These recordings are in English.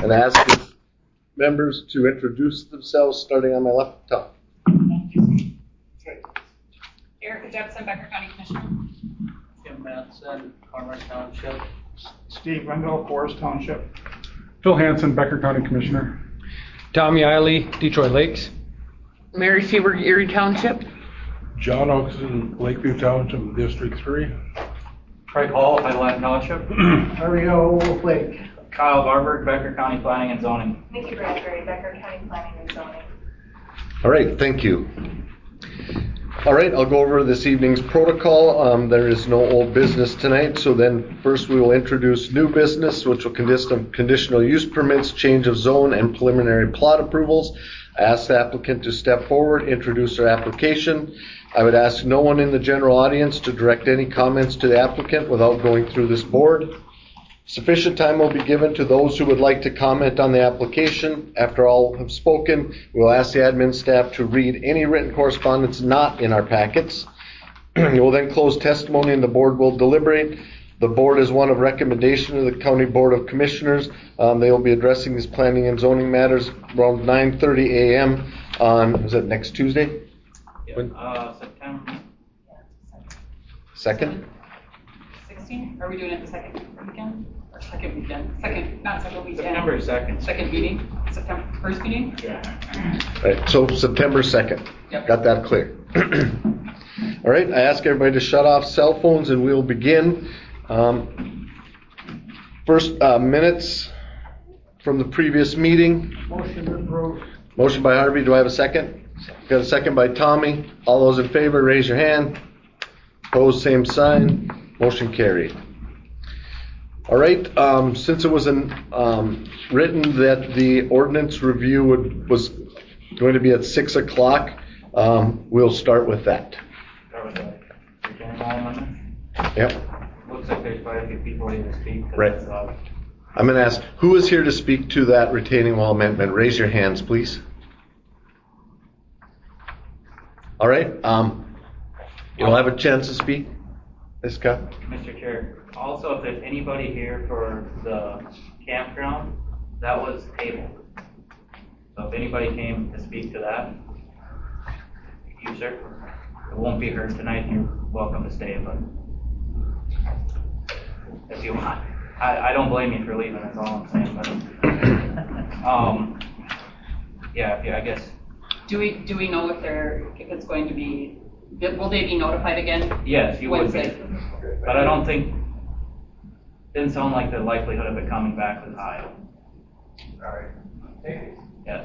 and ask members to introduce themselves, starting on my left top. Erica Jepson, Becker County Commissioner. Jim Madsen, Farmer Township. Steve Rendell, Forest Township. Phil Hansen, Becker County Commissioner. Tommy Eiley, Detroit Lakes. Mary Seberg, Erie Township. John Oakson, Lakeview Township, District 3. Craig Hall, Highland Township. Ariel Lake. Kyle Barberg, Becker County Planning and Zoning. Nikki Bradbury, Becker County Planning and Zoning. All right, thank you. All right, I'll go over this evening's protocol. There is no old business tonight, so then first we will introduce new business, which will consist of conditional use permits, change of zone, and preliminary plot approvals. I ask the applicant to step forward, introduce their application. I would ask no one in the general audience to direct any comments to the applicant without going through this board. Sufficient time will be given to those who would like to comment on the application. After all have spoken, we will ask the admin staff to read any written correspondence not in our packets. We will then close testimony and the board will deliberate. The board is one of recommendation of the County Board of Commissioners. They will be addressing these planning and zoning matters around 9:30 a.m. on, is it next Tuesday? Yeah, September. 2nd? 16? Are we doing it the second weekend? Or second weekend? Not second weekend. September 2nd. Second meeting? September first meeting? Yeah. Right, so September 2nd. Yep. Got that clear. All right, I ask everybody to shut off cell phones and we'll begin. First, minutes from the previous meeting. Motion to approve. Motion by Harvey. Do I have a second? Got a second by Tommy. All those in favor, raise your hand. Opposed, same sign. Motion carried. All right. Since it was written that the ordinance review was going to be at 6 o'clock, we'll start with that. Start with the retaining wall amendment. Yep. Looks like there's quite a few people here to speak. Right. I'm going to ask, who is here to speak to that retaining wall amendment? Raise your hands, please. All right. You'll have a chance to speak. Scott? Mr. Chair, also if there's anybody here for the campground, that was tabled. So if anybody came to speak to that, you, sir, it won't be heard tonight. You're welcome to stay, but if you want. I don't blame you for leaving, that's all I'm saying. But yeah, I guess. Do we know if it's going to be? Will they be notified again? Yes, you would be. Wednesday? But I don't think. Didn't sound like the likelihood of it coming back was high. All right. Thank you. Yes.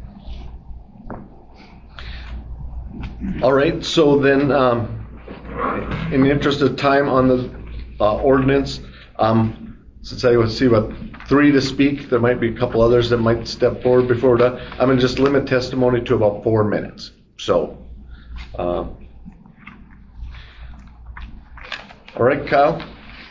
All right. So then, in the interest of time on the ordinance, since I would see 3 to speak, there might be a couple others that might step forward before that. I'm going to just limit testimony to about 4 minutes. So, all right, Kyle.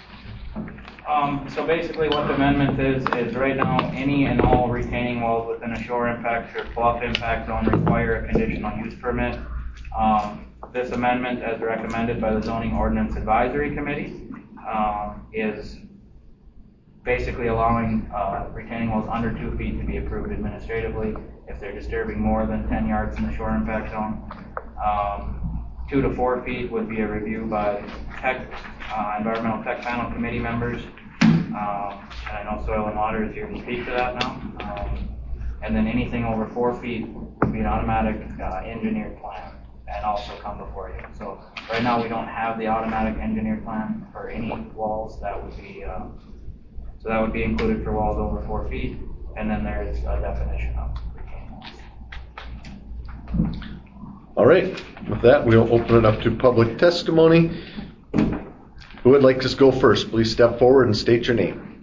So basically what the amendment is right now any and all retaining walls within a shore impact or bluff impact zone require a conditional use permit. This amendment, as recommended by the Zoning Ordinance Advisory Committee, is basically allowing retaining walls under 2 feet to be approved administratively if they're disturbing more than 10 yards in the shore impact zone. 2 to 4 feet would be a review by environmental tech panel committee members. And I know Soil and Water is here to speak to that now. And then anything over 4 feet would be an automatic engineered plan and also come before you. So right now we don't have the automatic engineered plan for any walls. That would be so that would be included for walls over 4 feet. And then there's a definition of retaining walls. All right. With that, we'll open it up to public testimony. Who would like to go first? Please step forward and state your name.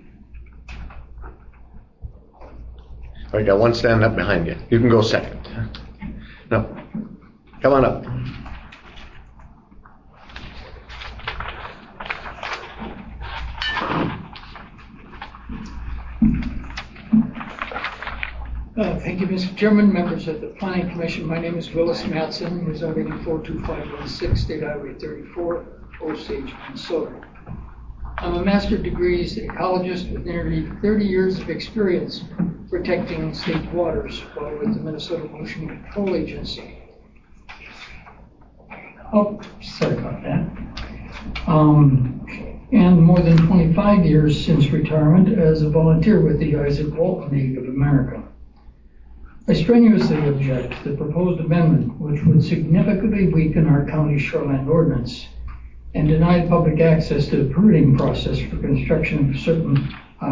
All right, got one standing up behind you. You can go second. No. Come on up. Thank you, Mr. Chairman, members of the Planning Commission. My name is Willis Matson, residing at 42516 State Highway 34, Osage, Minnesota. I'm a master's degrees ecologist with nearly 30 years of experience protecting state waters while with the Minnesota Pollution Control Agency. Oh, sorry about that. And more than 25 years since retirement as a volunteer with the Isaac Walton League of America. I strenuously object to the proposed amendment, which would significantly weaken our county's shoreline ordinance and deny public access to the permitting process for construction of certain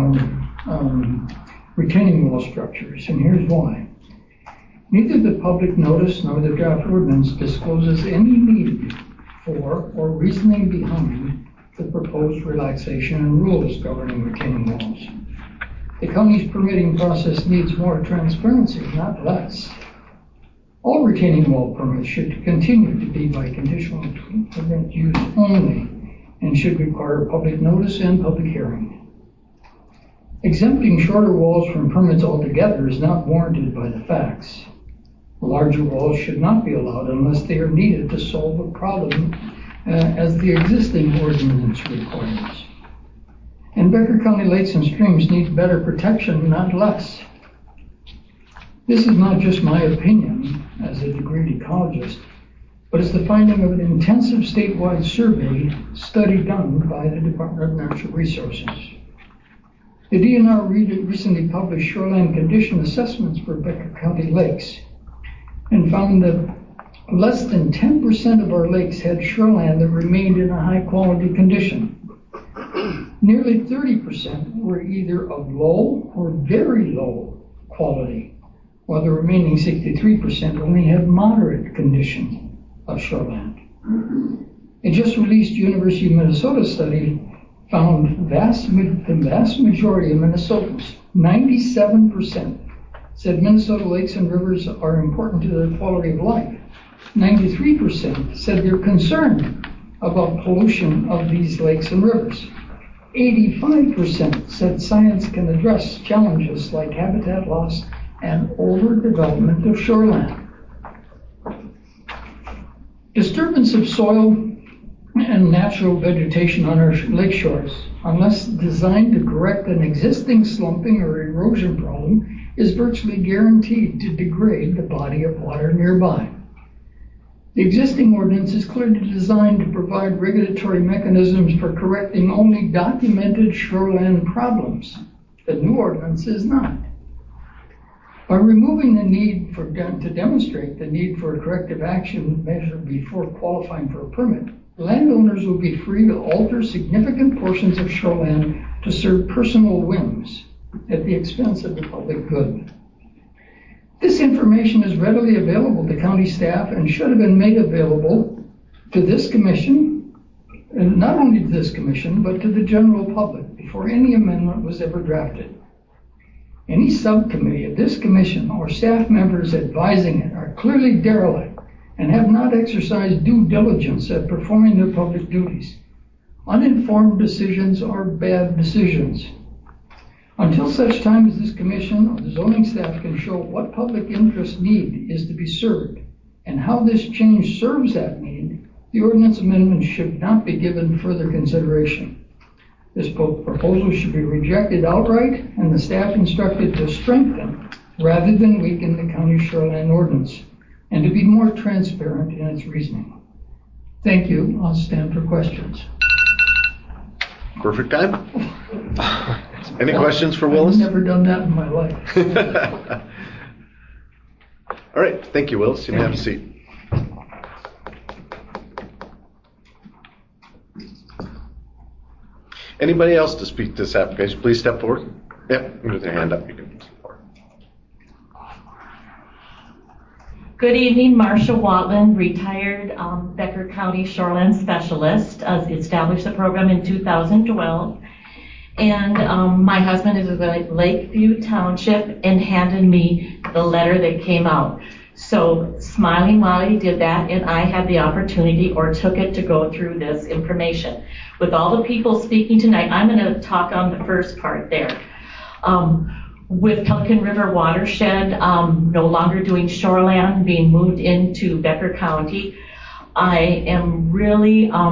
retaining wall structures. And here's why. Neither the public notice nor the draft ordinance discloses any need for or reasoning behind the proposed relaxation in rules governing retaining walls. The county's permitting process needs more transparency, not less. All retaining wall permits should continue to be by conditional permit use only and should require public notice and public hearing. Exempting shorter walls from permits altogether is not warranted by the facts. Larger walls should not be allowed unless they are needed to solve a problem as the existing ordinance requires. And Becker County lakes and streams need better protection, not less. This is not just my opinion as a degreed ecologist, but it's the finding of an intensive statewide survey study done by the Department of Natural Resources. The DNR recently published shoreline condition assessments for Becker County lakes and found that less than 10% of our lakes had shoreline that remained in a high quality condition. Nearly 30% were either of low or very low quality, while the remaining 63% only had moderate condition of shoreline. A just released University of Minnesota study found the vast majority of Minnesotans, 97%, said Minnesota lakes and rivers are important to their quality of life. 93% said they're concerned about pollution of these lakes and rivers. 85% said science can address challenges like habitat loss and overdevelopment of shoreline. Disturbance of soil and natural vegetation on our lake shores, unless designed to correct an existing slumping or erosion problem, is virtually guaranteed to degrade the body of water nearby. The existing ordinance is clearly designed to provide regulatory mechanisms for correcting only documented shoreline problems. The new ordinance is not. By removing the need to demonstrate the need for a corrective action measure before qualifying for a permit, landowners will be free to alter significant portions of shoreline to serve personal whims at the expense of the public good. This information is readily available to county staff and should have been made available to this commission, and not only to this commission, but to the general public before any amendment was ever drafted. Any subcommittee of this commission or staff members advising it are clearly derelict and have not exercised due diligence at performing their public duties. Uninformed decisions are bad decisions. Until such time as this commission or the zoning staff can show what public interest need is to be served and how this change serves that need, the ordinance amendment should not be given further consideration. This proposal should be rejected outright and the staff instructed to strengthen rather than weaken the county shoreline ordinance and to be more transparent in its reasoning. Thank you. I'll stand for questions. Perfect time. Any questions for Willis? I've never done that in my life. All right. Thank you, Willis. You may have a seat. Anybody else to speak to this application? Please step forward. Yep, with your hand up. You can step forward. Good evening, Marcia Watland, retired Becker County Shoreline Specialist. Established the program in 2012. And my husband is with Lakeview Township and handed me the letter that came out. So smiling while he did that, and I had the opportunity or took it to go through this information. With all the people speaking tonight, I'm going to talk on the first part there. With Pelican River Watershed no longer doing shoreland, being moved into Becker County, I am really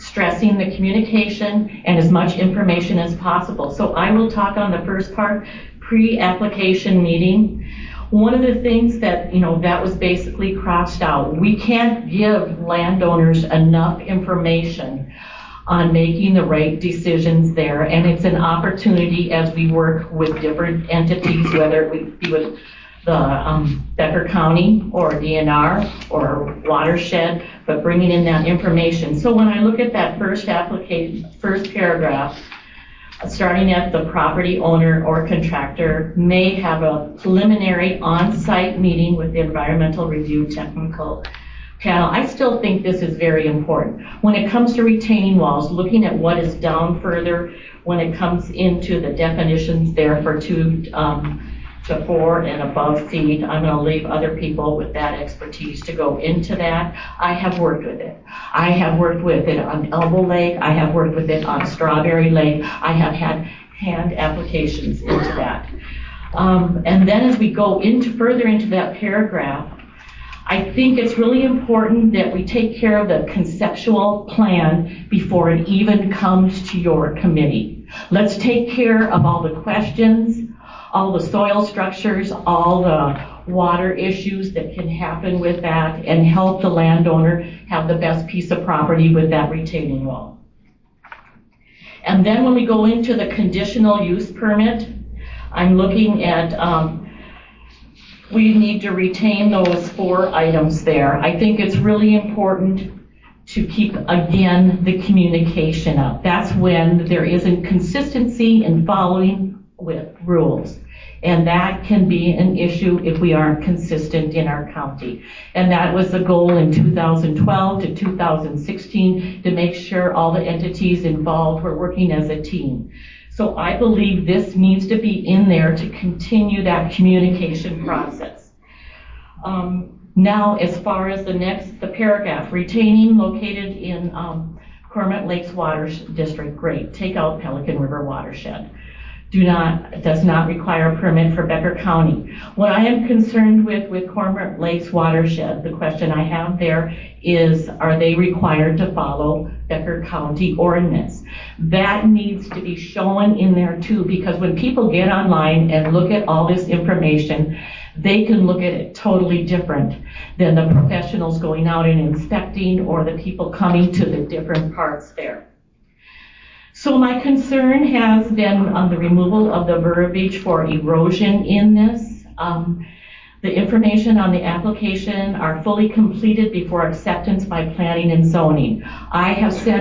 stressing the communication and as much information as possible. So I will talk on the first part, pre-application meeting. One of the things that, that was basically crossed out, we can't give landowners enough information on making the right decisions there, and it's an opportunity as we work with different entities, whether it would be with the Becker County or DNR or watershed, but bringing in that information. So when I look at that first paragraph, starting at the property owner or contractor may have a preliminary on-site meeting with the environmental review technical panel. I still think this is very important. When it comes to retaining walls, looking at what is down further, when it comes into the definitions there for 2 to 4 and above feet, I'm going to leave other people with that expertise to go into that. I have worked with it. I have worked with it on Elbow Lake. I have worked with it on Strawberry Lake. I have had hand applications into that. And then as we go further into that paragraph, I think it's really important that we take care of the conceptual plan before it even comes to your committee. Let's take care of all the questions, all the soil structures, all the water issues that can happen with that, and help the landowner have the best piece of property with that retaining wall. And then when we go into the conditional use permit, I'm looking at we need to retain those 4 items there. I think it's really important to keep, again, the communication up. That's when there isn't consistency in following with rules. And that can be an issue if we aren't consistent in our county. And that was the goal in 2012 to 2016, to make sure all the entities involved were working as a team. So I believe this needs to be in there to continue that communication process. Now, as far as the paragraph, retaining located in Cormorant Lakes Water District, great. Take out Pelican River Watershed. Does not require a permit for Becker County. What I am concerned with Cormorant Lakes Watershed, the question I have there is, are they required to follow Becker County ordinance? That needs to be shown in there too, because when people get online and look at all this information, they can look at it totally different than the professionals going out and inspecting or the people coming to the different parts there. So my concern has been on the removal of the verbiage for erosion in this. The information on the application are fully completed before acceptance by planning and zoning. I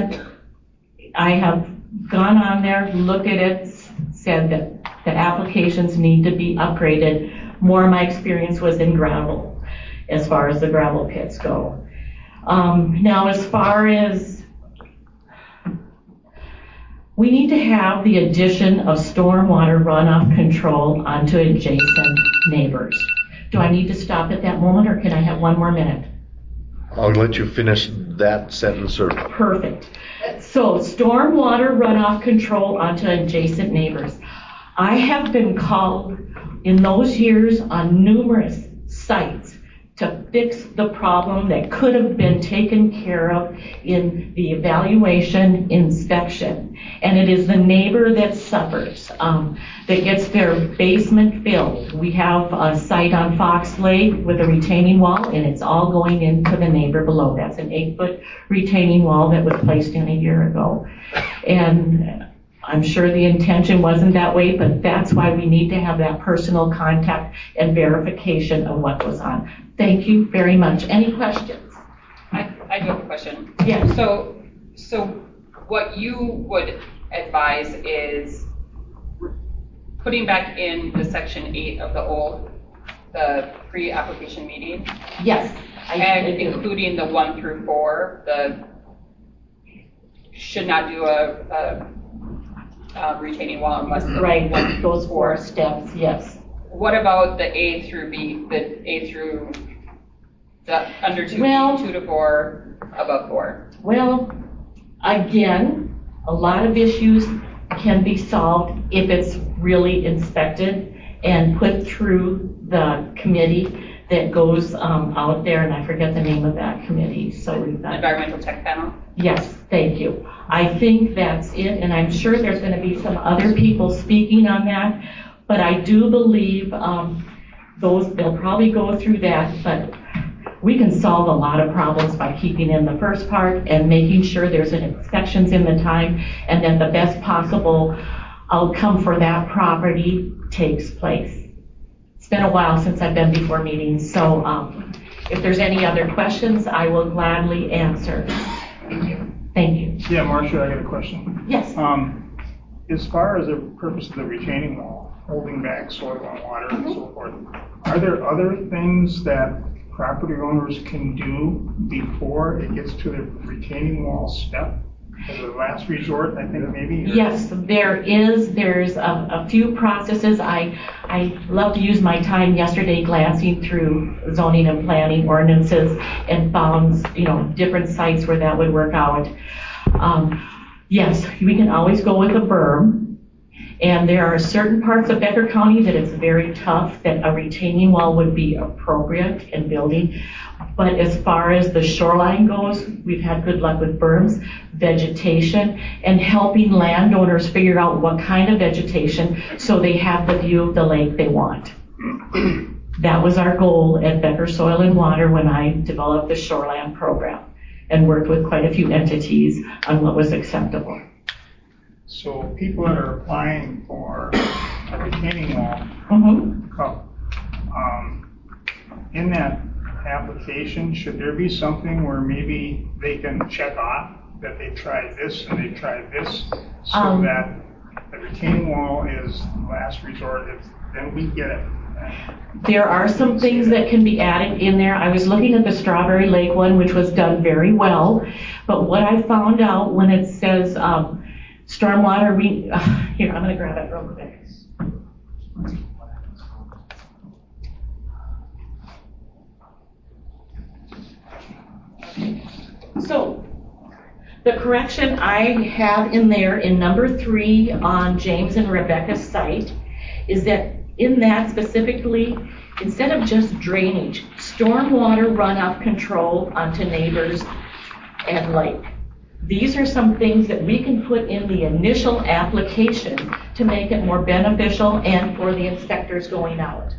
have gone on there, looked at it, said that the applications need to be upgraded. More of my experience was in gravel, as far as the gravel pits go. Now, as far as we need to have the addition of stormwater runoff control onto adjacent neighbors. Do I need to stop at that moment, or can I have 1 more minute? I'll let you finish that sentence. Or Perfect. So stormwater runoff control onto adjacent neighbors. I have been called in those years on numerous sites to fix the problem that could have been taken care of in the evaluation inspection. And it is the neighbor that suffers, that gets their basement filled. We have a site on Fox Lake with a retaining wall, and it's all going into the neighbor below. That's an 8-foot retaining wall that was placed in a year ago. And I'm sure the intention wasn't that way, but that's why we need to have that personal contact and verification of what goes on. Thank you very much. Any questions? I do have a question. Yes. So what you would advise is putting back in the section 8 of the pre-application meeting? Yes. And including the 1 through 4, should not do a retaining wall unless right, those 4 steps, yes. What about the A through B, the A through the under 2, 2 to 4, above 4? Well, again, a lot of issues can be solved if it's really inspected and put through the committee that goes out there, and I forget the name of that committee, so we've got. Environmental Tech Panel? Yes, thank you. I think that's it, and I'm sure there's going to be some other people speaking on that, but I do believe they'll probably go through that, but we can solve a lot of problems by keeping in the first part and making sure there's inspections in the time, and that the best possible outcome for that property takes place. It's been a while since I've been before meetings, so if there's any other questions, I will gladly answer. Thank you. Yeah, Marcia, I got a question. Yes. As far as the purpose of the retaining wall, holding back soil and water and so forth, are there other things that property owners can do before it gets to the retaining wall step? As a last resort, I think maybe? Yes, there's a few processes. I love to use my time yesterday glancing through zoning and planning ordinances and found, different sites where that would work out. Yes, we can always go with a berm. And there are certain parts of Becker County that it's very tough that a retaining wall would be appropriate in building. But as far as the shoreline goes, we've had good luck with berms, vegetation, and helping landowners figure out what kind of vegetation so they have the view of the lake they want. That was our goal at Becker Soil and Water when I developed the shoreline program and worked with quite a few entities on what was acceptable. So people that are applying for a retaining wall, in that application, should there be something where maybe they can check off that they tried this and they tried this, so that the retaining wall is last resort, then we get it? There are some things that can be added in there. I was looking at the Strawberry Lake one, which was done very well, but what I found out when it says stormwater, here, I'm going to grab it real quick. So the correction I have in there in number 3 on James and Rebecca's site is that in that specifically, instead of just drainage, stormwater runoff control onto neighbors and lake. These are some things that we can put in the initial application to make it more beneficial and for the inspectors going out.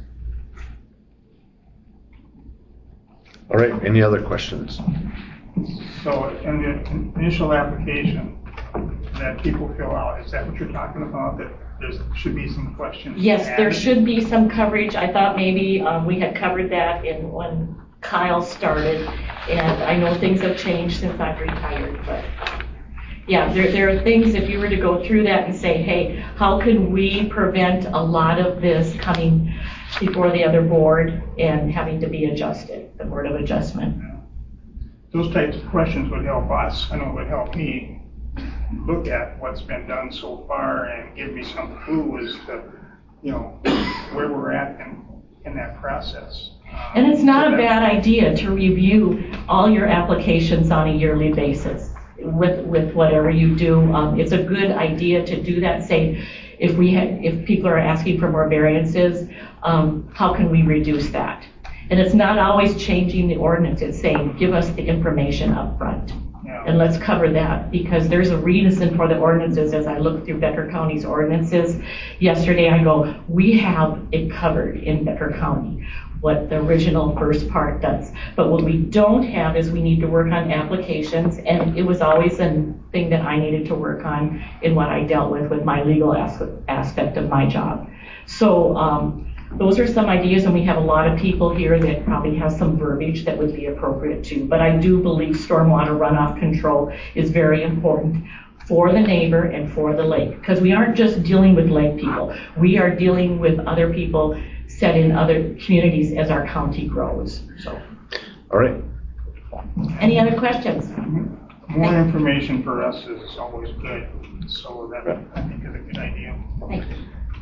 All right, any other questions? So in the initial application that people fill out, is that what you're talking about, that there should be some questions? Yes, there should be some coverage. I thought maybe we had covered that when Kyle started, and I know things have changed since I've retired, but yeah, there are things, if you were to go through that and say, hey, how can we prevent a lot of this coming before the other board and having to be adjusted, the Board of Adjustment. Those types of questions would help us. I know it would help me look at what's been done so far and give me some clue as to, where we're at in that process. And it's not a bad idea to review all your applications on a yearly basis with whatever you do. It's a good idea to do that. Say, if people are asking for more variances, how can we reduce that? And it's not always changing the ordinance. It's saying, give us the information up front. Yeah. And let's cover that, because there's a reason for the ordinances. As I look through Becker County's ordinances yesterday, I go, we have it covered in Becker County, what the original first part does. But what we don't have is we need to work on applications, and it was always a thing that I needed to work on in what I dealt with my legal aspect of my job. So those are some ideas, and we have a lot of people here that probably have some verbiage that would be appropriate too. But I do believe stormwater runoff control is very important for the neighbor and for the lake, because we aren't just dealing with lake people. We are dealing with other people set in other communities as our county grows. So. All right. Any other questions? More information for us is always good. So that I think is a good idea. Thank you.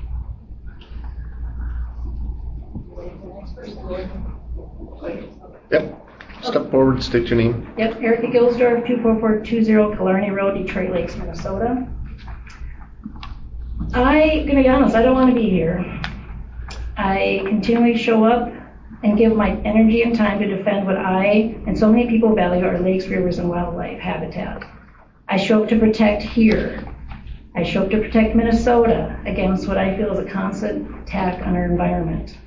Yep. Step forward, state your name. Yep, Erica Gilsdorf, 24420 Killarney Road, Detroit Lakes, Minnesota. I'm going to be honest, I don't want to be here. I continually show up and give my energy and time to defend what I and so many people value, our lakes, rivers, and wildlife habitat. I show up to protect here. I show up to protect Minnesota against what I feel is a constant attack on our environment.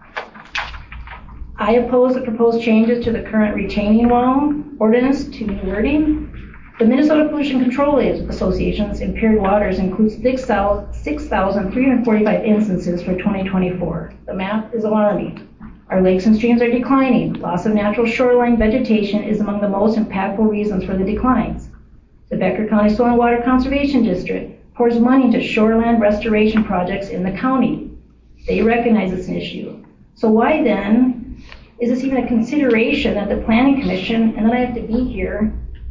I oppose the proposed changes to the current retaining wall ordinance to new wording. The Minnesota Pollution Control Association's impaired waters includes 6,345 instances for 2024. The math is alarming. Our lakes and streams are declining. Loss of natural shoreline vegetation is among the most impactful reasons for the declines. The Becker County Soil and Water Conservation District pours money into shoreland restoration projects in the county. They recognize it's an issue. So why then is this even a consideration that the Planning Commission, and then I have to be here,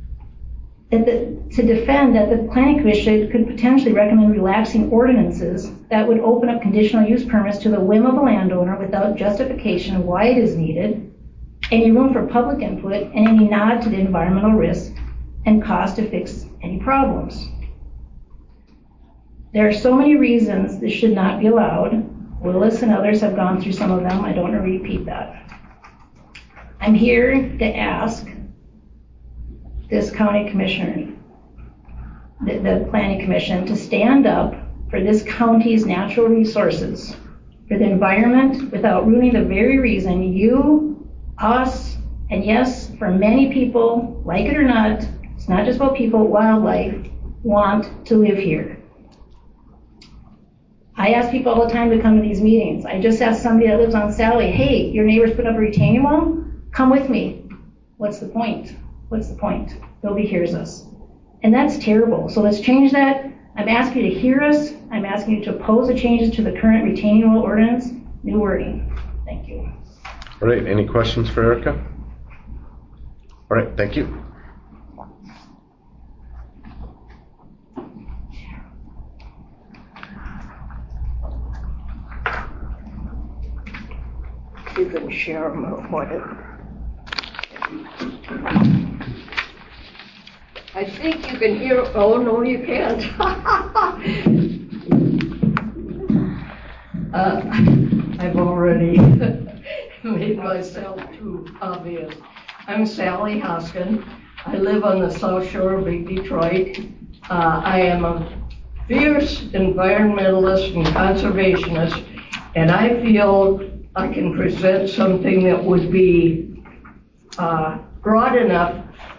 to defend that the Planning Commission could potentially recommend relaxing ordinances that would open up conditional use permits to the whim of a landowner without justification of why it is needed, any room for public input, and any nod to the environmental risk and cost to fix any problems. There are so many reasons this should not be allowed. Willis and others have gone through some of them. I don't want to repeat that. I'm here to ask this county commissioner, the planning commission, to stand up for this county's natural resources, for the environment, without ruining the very reason you, us, and yes, for many people, like it or not, it's not just about people, wildlife, want to live here. I ask people all the time to come to these meetings. I just asked somebody that lives on Sally, hey, your neighbors put up a retaining wall? Come with me. What's the point? What's the point? Nobody hears us. And that's terrible. So let's change that. I'm asking you to hear us. I'm asking you to oppose the changes to the current retaining wall ordinance. New wording. Thank you. All right, any questions for Erica? All right, thank you. You can share them or whatever. I think you can hear, oh no you can't. I've already made myself too obvious. I'm Sally Hoskin. I live on the South Shore of Big Detroit. I am a fierce environmentalist and conservationist, and I feel I can present something that would be broad enough.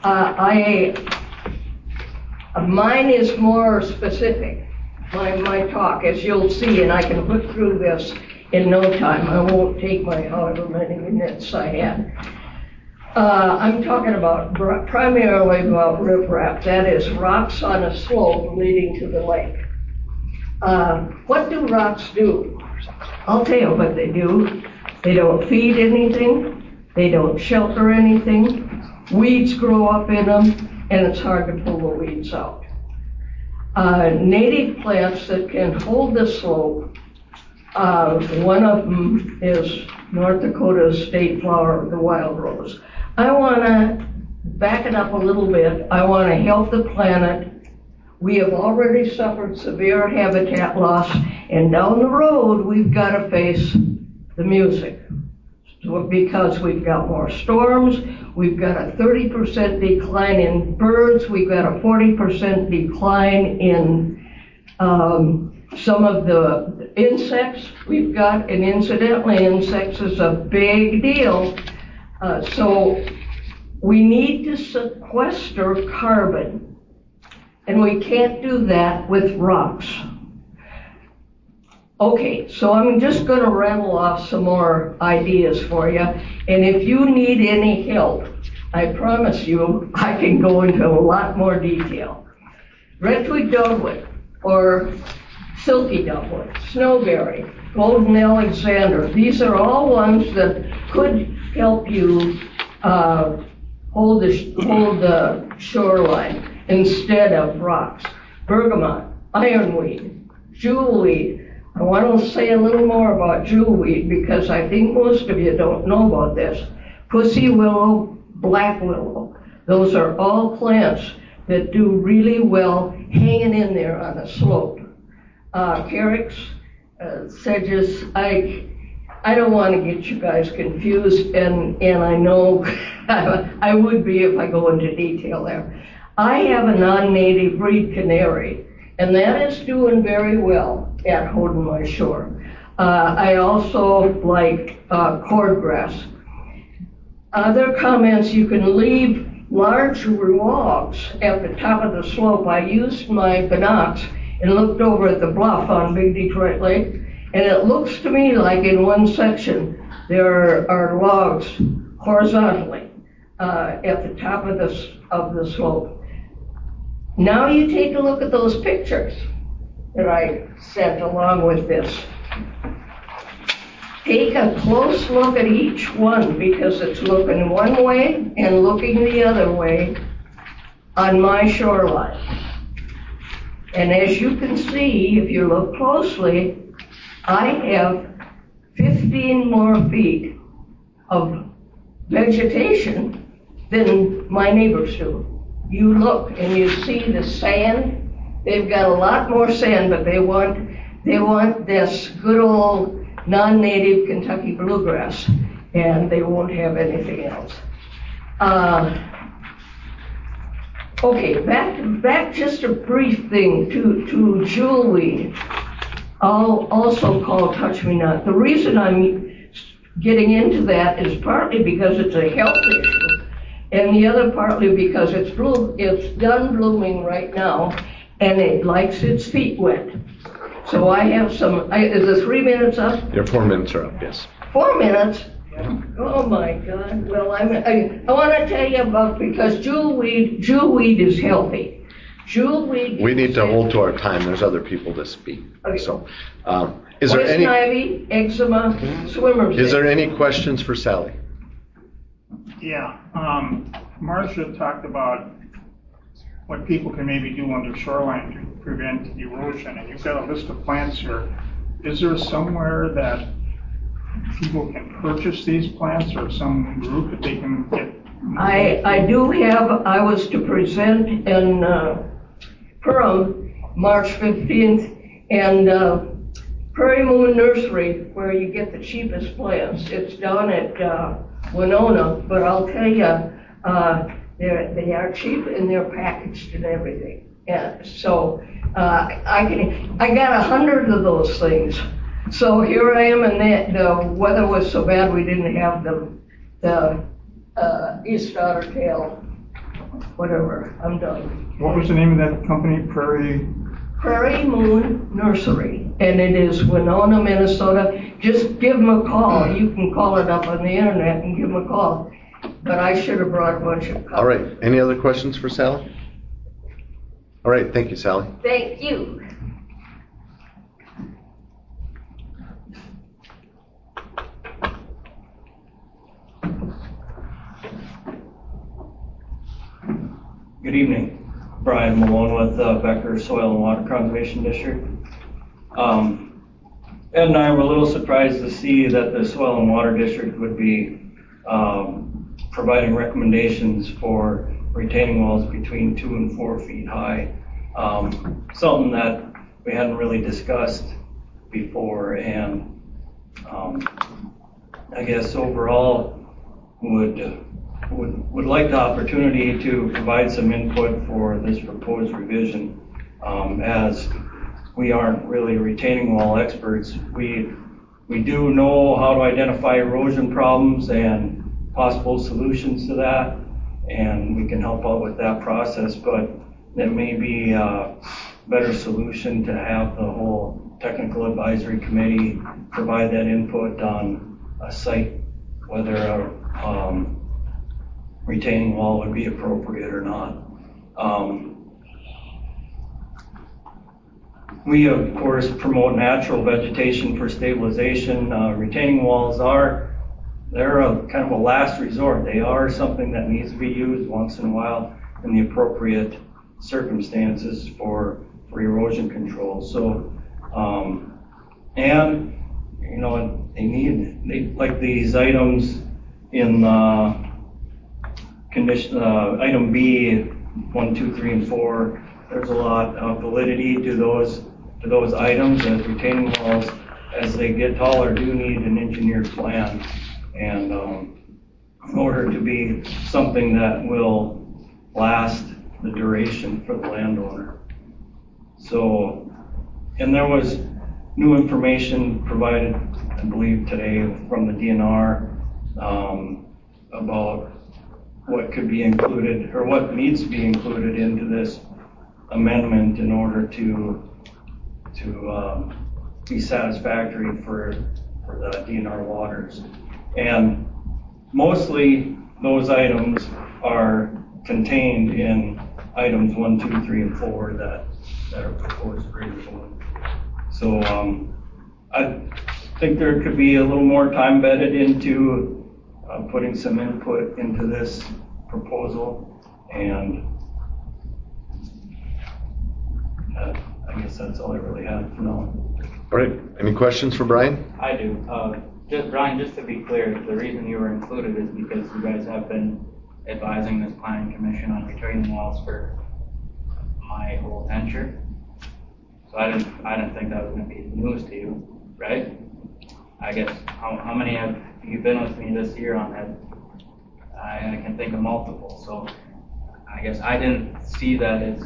Mine is more specific, my talk, as you'll see, and I can put through this in no time. I won't take my however many minutes I had. I'm talking about primarily about riprap, that is rocks on a slope leading to the lake. What do rocks do? I'll tell you what they do. They don't feed anything. They don't shelter anything. Weeds grow up in them, and it's hard to pull the weeds out. Native plants that can hold the slope, one of them is North Dakota's state flower, the wild rose. I want to back it up a little bit. I want to help the planet. We have already suffered severe habitat loss, and down the road we've got to face the music. Because we've got more storms, we've got a 30% decline in birds, we've got a 40% decline in some of the insects we've got, and incidentally, insects is a big deal. So we need to sequester carbon, and we can't do that with rocks. Okay, so I'm just going to rattle off some more ideas for you, and if you need any help, I promise you I can go into a lot more detail. Redtwig dogwood, or silky dogwood, snowberry, golden Alexander, these are all ones that could help you hold the shoreline instead of rocks. Bergamot, ironweed, jewelweed. I want to say a little more about jewelweed because I think most of you don't know about this. Pussy willow, black willow. Those are all plants that do really well hanging in there on a slope. Carex, sedges, I don't want to get you guys confused, and I know I would be if I go into detail there. I have a non-native breed canary, and that is doing very well at Hodenloy Shore. I also like cordgrass. Other comments, you can leave large logs at the top of the slope. I used my binocs and looked over at the bluff on Big Detroit Lake, and it looks to me like in one section there are logs horizontally at the top of the slope. Now you take a look at those pictures that I sent along with this. Take a close look at each one, because it's looking one way and looking the other way on my shoreline. And as you can see, if you look closely, I have 15 more feet of vegetation than my neighbors do. You look and you see the sand. They've got a lot more sand, but they want this good old non-native Kentucky bluegrass, and they won't have anything else. Okay, back just a brief thing to jewelweed, also called touch-me-not. The reason I'm getting into that is partly because it's a health issue, and the other partly because it's done blooming right now, and it likes its feet wet. So I have some, is the 3 minutes up? Your 4 minutes are up, yes. 4 minutes? Oh my God. Well, I want to tell you about, because jewelweed is healthy. Jewelweed. We need to hold to our time. There's other people to speak. Okay. So, is there Poison ivy, eczema, swimmer's Is there any questions for Sally? Yeah. Marcia talked about what people can maybe do on their shoreline to prevent erosion, and you've got a list of plants here. Is there somewhere that people can purchase these plants, or some group that they can get? I do have, I was to present in Perham March 15th, and Prairie Moon Nursery, where you get the cheapest plants. It's down at Winona, but I'll tell you, they are cheap and they're packaged and everything. Yeah, so I got 100 of those things. So here I am, and the weather was so bad we didn't have the East Otter Tail, whatever. I'm done. What was the name of that company? Prairie Moon Nursery, and it is Winona, Minnesota. Just give them a call. You can call it up on the internet and give them a call. But I should have brought a bunch of copies. All right. Any other questions for Sally? All right. Thank you, Sally. Thank you. Good evening. Brian Malone with Becker Soil and Water Conservation District. Ed and I were a little surprised to see that the Soil and Water District would be providing recommendations for retaining walls between 2 and 4 feet high. Something that we hadn't really discussed before, and I guess overall would like the opportunity to provide some input for this proposed revision. As we aren't really retaining wall experts, we do know how to identify erosion problems and possible solutions to that, and we can help out with that process, but it may be a better solution to have the whole technical advisory committee provide that input on a site, whether a retaining wall would be appropriate or not. We of course promote natural vegetation for stabilization. Retaining walls they're a kind of a last resort. They are something that needs to be used once in a while in the appropriate circumstances for erosion control. So, and you know, they like these items in condition item B 1, 2, 3, and 4. There's a lot of validity to those items, as retaining walls as they get taller, do need an engineered plan, and in order to be something that will last the duration for the landowner. So, and there was new information provided, I believe, today from the DNR about what could be included, or what needs to be included into this amendment in order to be satisfactory for the DNR waters. And mostly those items are contained in items 1, 2, 3, and 4 that are proposed for approval. So I think there could be a little more time bedded into putting some input into this proposal, and I guess that's all I really have for now. All right, any questions for Brian? I do. Brian, just to be clear, the reason you were included is because you guys have been advising this planning commission on retaining walls for my whole tenure. So I didn't think that was going to be news to you, right? I guess, how many have you been with me this year on that? I can think of multiple. So I guess I didn't see that as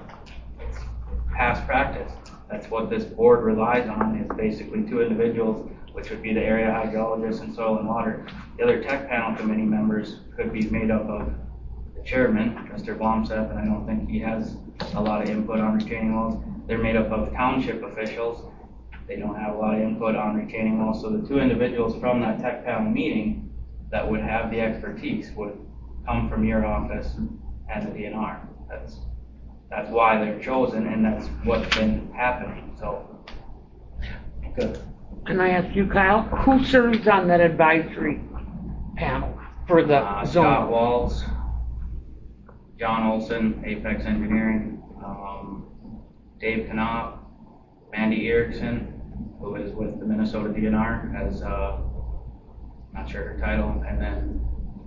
past practice. That's what this board relies on, is basically 2 individuals, which would be the area hydrologist and soil and water. The other tech panel committee members could be made up of the chairman, Mr. Blomseth, and I don't think he has a lot of input on retaining walls. They're made up of township officials. They don't have a lot of input on retaining walls. So the 2 individuals from that tech panel meeting that would have the expertise would come from your office and the DNR. That's why they're chosen, and that's what's been happening. So, good. Can I ask you, Kyle, who serves on that advisory panel for the Scott zone? Walls, John Olson, Apex Engineering, Dave Knopf, Mandy Erickson, who is with the Minnesota DNR as, not sure her title, and then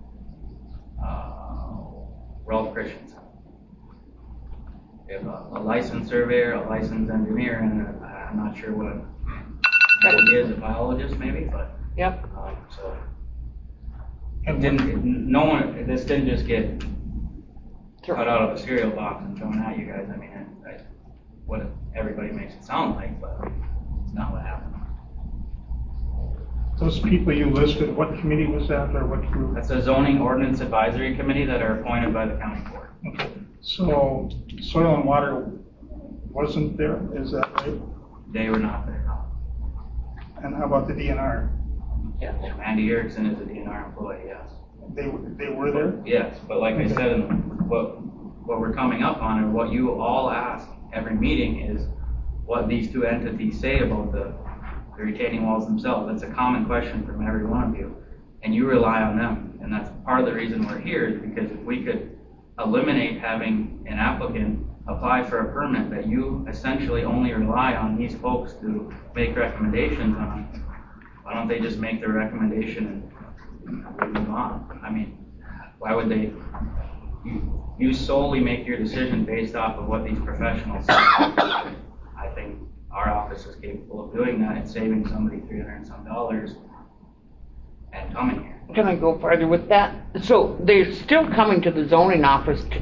Rolf Christensen. We have a licensed surveyor, a licensed engineer, and I'm not sure what he is, a biologist maybe, but yep. So this didn't just get cut out of a cereal box and thrown at you guys. I mean, what everybody makes it sound like, but it's not what happened. Those people you listed, what committee was that, or what group? That's a zoning ordinance advisory committee that are appointed by the county board. Okay. So soil and water wasn't there, is that right? They were not there, no. And how about the DNR? Yeah, Mandy Erickson is a DNR employee, yes. They were there? Yes, but like I said, what we're coming up on, or what you all ask every meeting, is what these 2 entities say about the retaining walls themselves. That's a common question from every one of you, and you rely on them. And that's part of the reason we're here, is because if we could eliminate having an applicant apply for a permit that you essentially only rely on these folks to make recommendations on, why don't they just make their recommendation and move on? I mean, why would they? You solely make your decision based off of what these professionals say. I think our office is capable of doing that and saving somebody $300 and some and coming here. Can I go further with that? So they're still coming to the zoning office to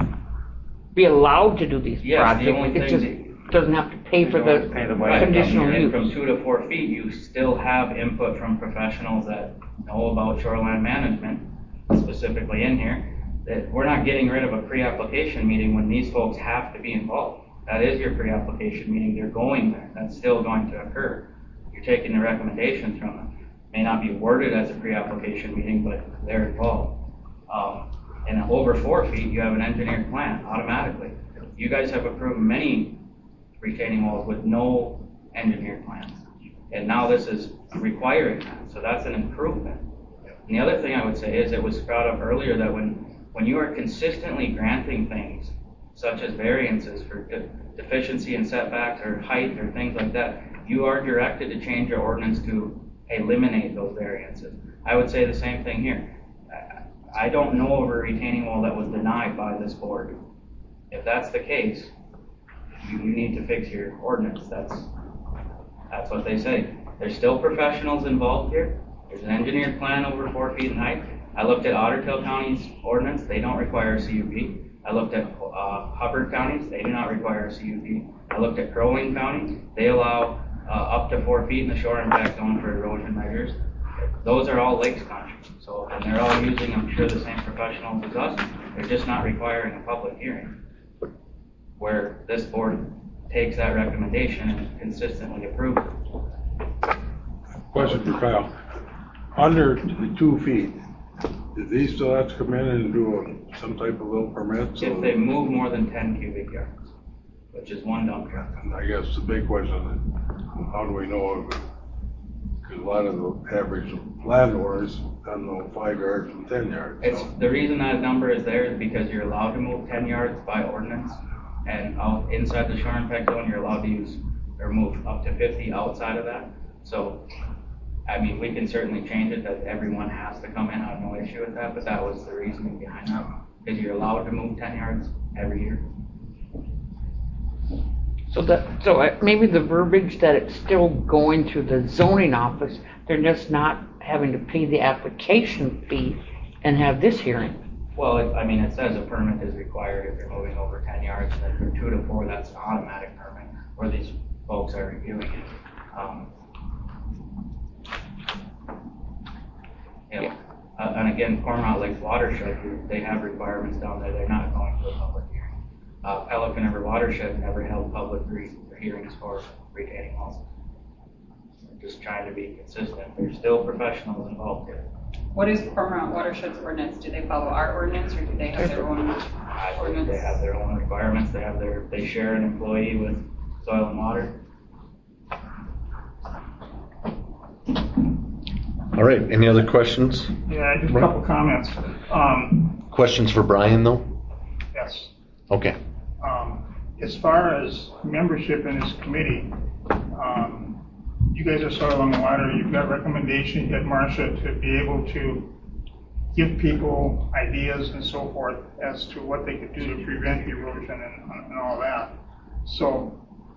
be allowed to do these projects. The only it just doesn't have to pay for the conditional use. From 2 to 4 feet, you still have input from professionals that know about shoreline management, specifically in here, that we're not getting rid of a pre-application meeting when these folks have to be involved. That is your pre-application meeting. They're going there. That's still going to occur. You're taking the recommendations from them. May not be worded as a pre-application meeting, but they're involved. And over 4 feet, you have an engineered plan automatically. You guys have approved many retaining walls with no engineered plans. And now this is requiring that. So that's an improvement. And the other thing I would say is, it was brought up earlier that when you are consistently granting things, such as variances for deficiency in setbacks or height or things like that, you are directed to change your ordinance to eliminate those variances. I would say the same thing here. I don't know of a retaining wall that was denied by this board. If that's the case, you need to fix your ordinance. That's what they say. There's still professionals involved here. There's an engineered plan over 4 feet in height. I looked at Otter Tail County's ordinance, they don't require a CUP. I looked at Hubbard counties, they do not require a CUP. I looked at Crow Wing County, they allow up to 4 feet in the shore impact zone for erosion measures. Those are all lakes country, so, and they're all using, I'm sure, the same professionals as us. They're just not requiring a public hearing, where this board takes that recommendation and consistently approves it. Question for Kyle. Under the 2 feet, do these still have to come in and do some type of little permit? So If they move more than 10 cubic yards, which is 1 dump truck. And I guess the big question is, how do we know? Because a lot of the average landowners don't know 5 yards from 10 yards. It's the reason that number is there is because you're allowed to move 10 yards by ordinance, and out inside the shore impact zone, you're allowed to use or move up to 50 outside of that. So, I mean, we can certainly change it that everyone has to come in. I have no issue with that, but that was the reasoning behind that, because you're allowed to move 10 yards every year. So maybe the verbiage that it's still going through the zoning office, they're just not having to pay the application fee and have this hearing. Well, I mean, it says a permit is required if you're moving over 10 yards, and then from 2 to 4, that's an automatic permit, where these folks are reviewing it. And again, Cormorant Lakes Watershed, they have requirements down there. They're not going to a public hearing. Pelican River Watershed never held public hearings for retaining walls. We're just trying to be consistent. There's still professionals involved here. What is Cormorant Watershed's ordinance? Do they follow our ordinance, or do they have their own ordinance? They have their own requirements. They share an employee with Soil and Water. All right, any other questions? Yeah, just a couple comments. Questions for Brian, though? Yes. Okay. As far as membership in this committee, you guys are Soil and Water. You've got recommendations at Marcia to be able to give people ideas and so forth as to what they could do to prevent erosion and all that. So,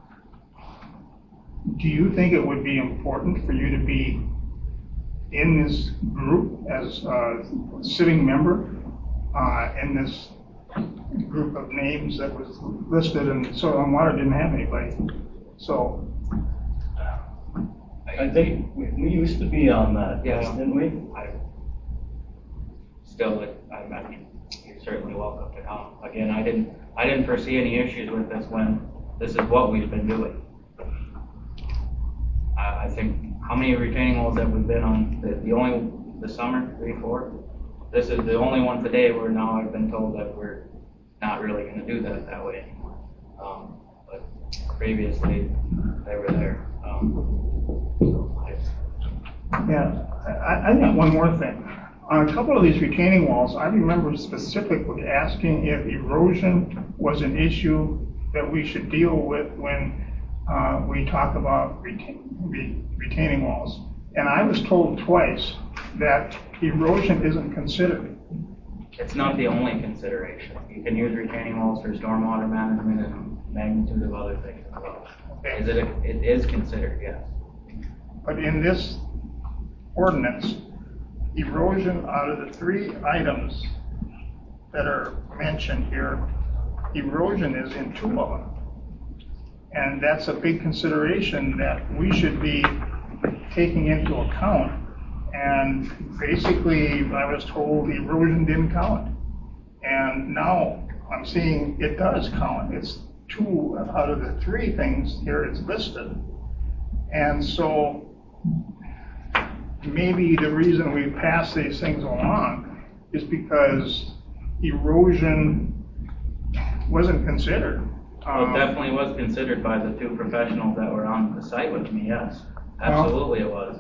do you think it would be important for you to be in this group as a sitting member in this group of names that was listed, and Soil and Water didn't have anybody? So I think we used to be on that, didn't we? I mean, you're certainly welcome to come. Again, I didn't foresee any issues with this when this is what we've been doing. I think, how many retaining walls have we been on? The only, this summer, 3, 4? This is the only one today where now I've been told that we're not really going to do that way anymore. But previously, they were there. I got one more thing. On a couple of these retaining walls, I remember specifically asking if erosion was an issue that we should deal with when we talk about retaining walls. And I was told twice that erosion isn't considered. It's not the only consideration. You can use retaining walls for stormwater management and magnitude of other things as well. Okay. It is considered, yes. But in this ordinance, erosion, out of the 3 items that are mentioned here, erosion is in 2 of them. And that's a big consideration that we should be taking into account. And basically, I was told erosion didn't count. And now I'm seeing it does count. It's 2 out of the 3 things here it's listed. And so maybe the reason we pass these things along is because erosion wasn't considered. Well, it definitely was considered by the 2 professionals that were on the site with me, yes. Absolutely it was.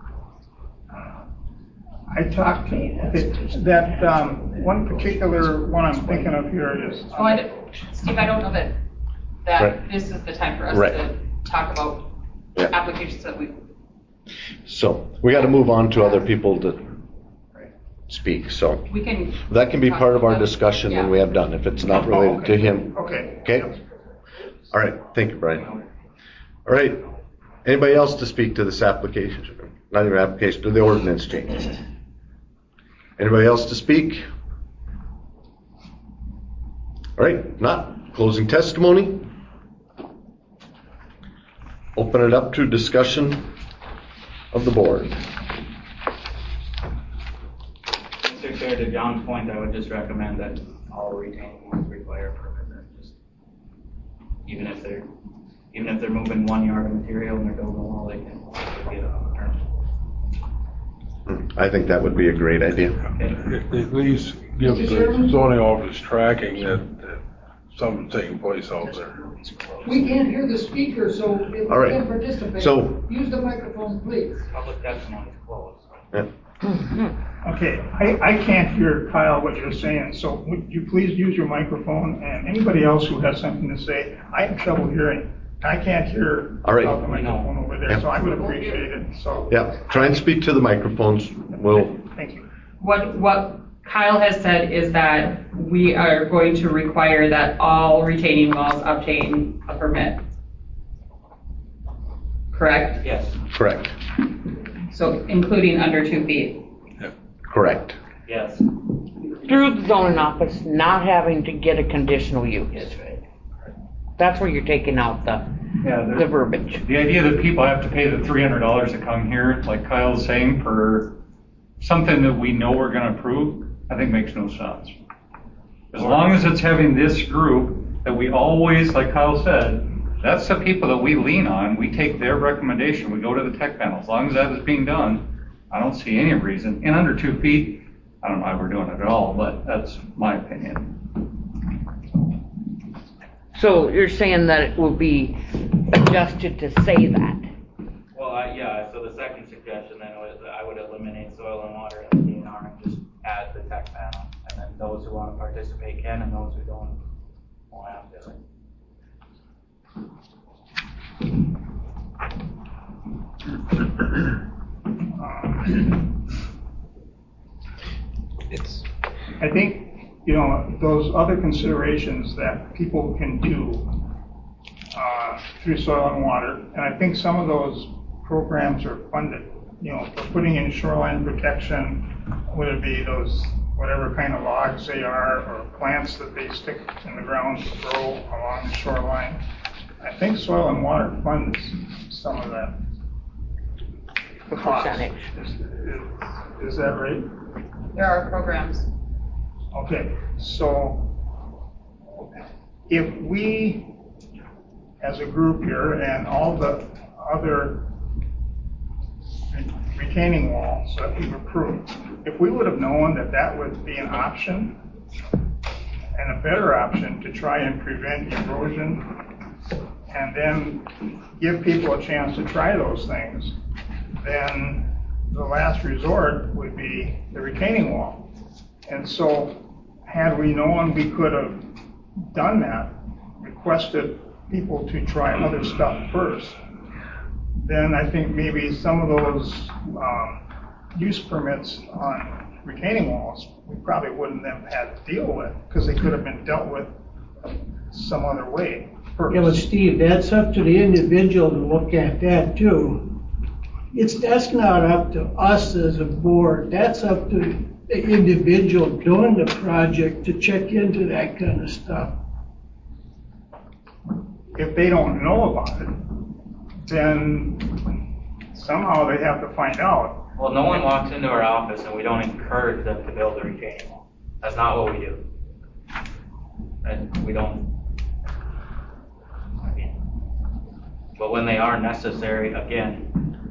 I talked to that one particular one I'm thinking of here is... Steve, I don't know that Right. This is the time for us Right. to talk about applications that we... So we got to move on to other people to speak. So We can... that can be talk part of our about- discussion yeah. when we have done, if it's not related to him. Okay. Okay? All right. Thank you, Brian. All right. Anybody else to speak to this application? Not even application, to the ordinance change. Anybody else to speak? All right, not closing testimony. Open it up to discussion of the board. Mr. Chair, to John's point, I would just recommend that all retaining walls require a permit. Just even if they're moving 1 yard of material and they're building a wall, they can get a permit. I think that would be a great idea. At least give the zoning office tracking that something's taking place out there. We can't hear the speaker, so if we All right. can't participate, So- use the microphone, please. Public testimony is closed. Yeah. Okay, I can't hear, Kyle, what you're saying, so would you please use your microphone, and anybody else who has something to say, I have trouble hearing. I can't hear All right. without the microphone over there, Yeah. so I would appreciate it, so. Yeah, try and speak to the microphones. We'll. Thank you. What Kyle has said is that we are going to require that all retaining walls obtain a permit. Correct? Yes. Correct. So including under 2 feet. Correct. Yes. Through the zoning office, not having to get a conditional use. That's right. That's where you're taking out the verbiage. The idea that people have to pay the $300 to come here, like Kyle's saying, for something that we know we're going to approve, I think makes no sense. As long as it's having this group that we always, like Kyle said, that's the people that we lean on. We take their recommendation. We go to the tech panel. As long as that is being done, I don't see any reason. And under 2 feet, I don't know why we're doing it at all, but that's my opinion. So you're saying that it will be adjusted to say that? Well, yeah, so the second suggestion then was that I would eliminate soil and water in the DNR and just add the tech panel. And then those who want to participate can, and those who don't won't have to. I think, those other considerations that people can do through soil and water, and I think some of those programs are funded. For putting in shoreline protection, whether it be those, whatever kind of logs they are, or plants that they stick in the ground to grow along the shoreline. I think soil and water funds some of that cost. Is that right? There are programs. Okay, so if we, as a group here, and all the other retaining walls that we've approved, if we would have known that that would be an option, and a better option to try and prevent erosion, and then give people a chance to try those things, then the last resort would be the retaining wall. And so, had we known we could have done that, requested people to try other stuff first, then I think maybe some of those use permits on retaining walls we probably wouldn't have had to deal with, because they could have been dealt with some other way first. Yeah, but Steve, that's up to the individual to look at that too. That's not up to us as a board. That's up to the individual doing the project to check into that kind of stuff. If they don't know about it, then somehow they have to find out. Well, no one walks into our office and we don't encourage them to build a retaining wall. That's not what we do. And we don't. But when they are necessary, again,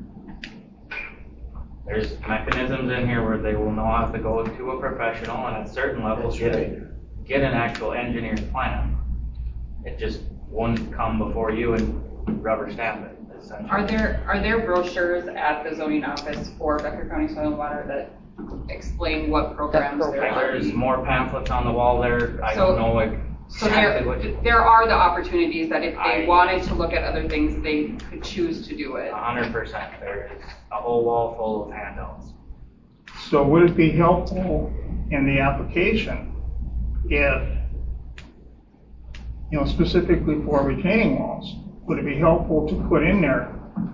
there's mechanisms in here where they will know how to go to a professional and at certain levels get an actual engineered plan. It just won't come before you and rubber stamp it. Are there brochures at the zoning office for Becker County Soil and Water that explain what programs there are? There's more pamphlets on the wall there. I don't know there are the opportunities that if they wanted to look at other things, they could choose to do it. 100%. There's a whole wall full of handouts. So would it be helpful in the application if, specifically for retaining walls, would it be helpful to put in there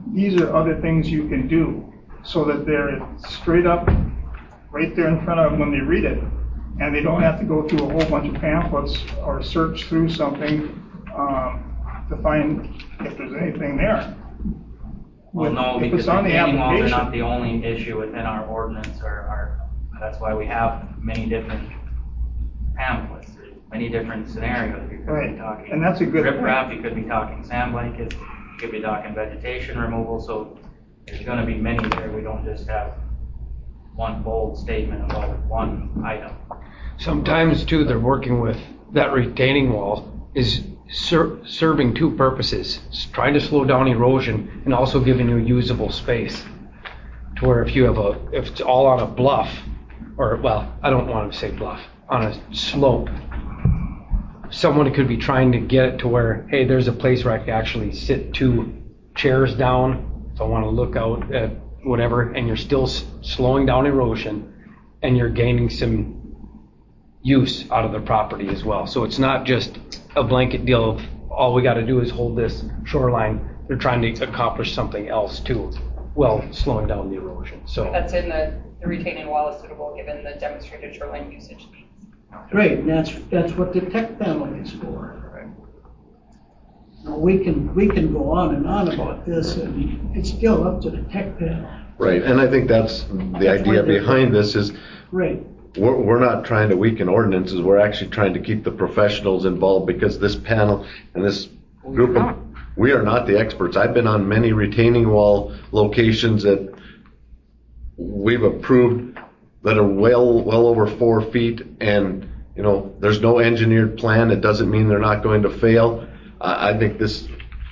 these are other things you can do, so that they're straight up, right there in front of them when they read it, and they don't have to go through a whole bunch of pamphlets or search through something to find if there's anything there. Well, no, If because it's on the retaining walls are application. not the only issue within our ordinance, that's why we have many different pamphlets, many different scenarios. You could be Right, talking and that's a good riprap, you could be talking sand blankets, you could be talking vegetation removal, so there's gonna be many there. We don't just have one bold statement about one item. Sometimes too, they're working with that retaining wall is serving two purposes. It's trying to slow down erosion and also giving you usable space. To where if it's all on a bluff, or well, I don't want to say bluff, on a slope, someone could be trying to get it to where, hey, there's a place where I can actually sit 2 chairs down if I want to look out at whatever, and you're still slowing down erosion and you're gaining some use out of the property as well. So it's not just a blanket deal of all we got to do is hold this shoreline. They're trying to accomplish something else too, well, slowing down the erosion. So That's in the retaining wall is suitable given the demonstrated shoreline usage needs. Right, and that's what the tech panel is for. Now, we can go on and on about this, and it's still up to the tech panel. Right, and I think that's the idea behind this is Right. we're not trying to weaken ordinances, we're actually trying to keep the professionals involved, because this panel and this group of, we are not the experts. I've been on many retaining wall locations that we've approved that are well over 4 feet, and there's no engineered plan. It doesn't mean they're not going to fail. I think this,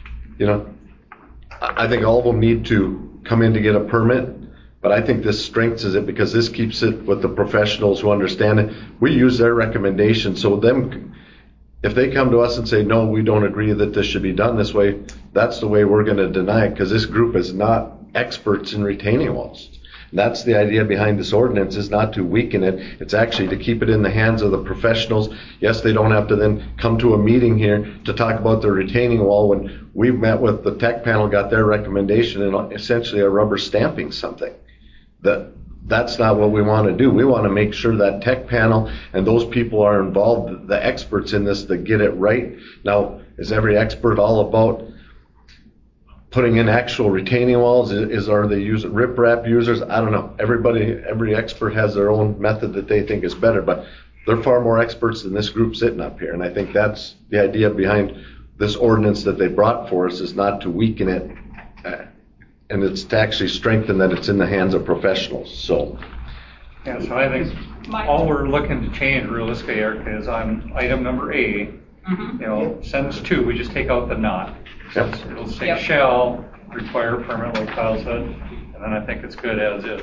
I think all of them need to come in to get a permit. But I think this strengthens it because this keeps it with the professionals who understand it. We use their recommendations, so if they come to us and say, no, we don't agree that this should be done this way, that's the way we're going to deny it, because this group is not experts in retaining walls. And that's the idea behind this ordinance, is not to weaken it. It's actually to keep it in the hands of the professionals. Yes, they don't have to then come to a meeting here to talk about the retaining wall when we've met with the tech panel, got their recommendation, and essentially are rubber stamping something. That's not what we want to do. We want to make sure that tech panel and those people are involved, the experts in this, that get it right. Now, is every expert all about putting in actual retaining walls? Are they riprap users? I don't know. Every expert has their own method that they think is better, but they're far more experts than this group sitting up here. And I think that's the idea behind this ordinance that they brought for us, is not to weaken it. And it's to actually strengthen that it's in the hands of professionals. So I think all we're looking to change realistically, Eric, is on item number A, sentence 2, we just take out the not. It'll say shall require a permit, like Kyle said, and then I think it's good as is.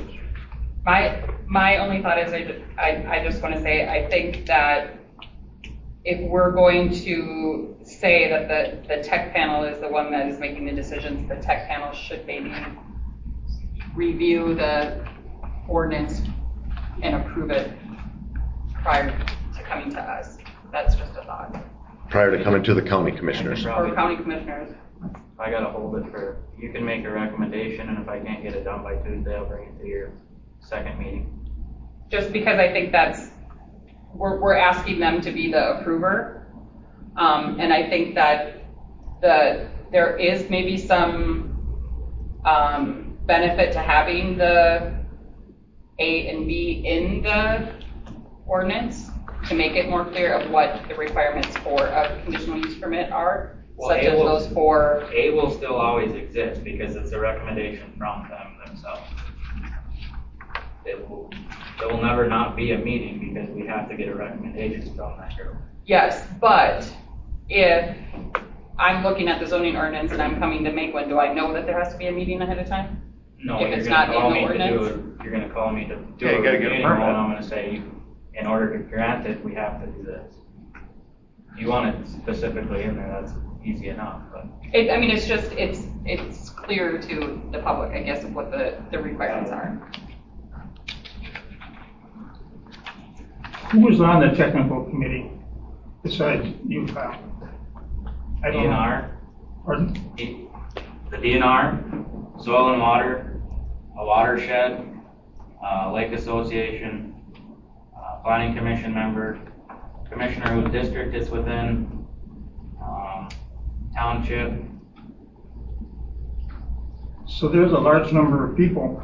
My only thought is I just want to say, I think that if we're going to say that the tech panel is the one that is making the decisions, the tech panel should maybe review the ordinance and approve it prior to coming to us. That's just a thought. Prior to coming to the county commissioners. Or county commissioners. I gotta hold it you can make a recommendation, and if I can't get it done by Tuesday, I'll bring it to your second meeting. Just because I think we're asking them to be the approver. And I think that there is maybe some benefit to having the A and B in the ordinance to make it more clear of what the requirements for a conditional use permit are, such as those 4. A will still always exist because it's a recommendation from them themselves. It will never not be a meeting because we have to get a recommendation from that group. Yes, but if I'm looking at the zoning ordinance and I'm coming to make one, do I know that there has to be a meeting ahead of time? No, if it's not in the ordinance? You're going to call me to do you got to get a permit. And I'm going to say, in order to grant it, we have to do this. If you want it specifically in there, that's easy enough. But It's clear to the public, I guess, of what the requirements are. Who was on the technical committee besides you, Kyle? DNR. Pardon? The DNR, soil and water, a watershed, lake association, planning commission member, commissioner whose district it's within, township. So there's a large number of people,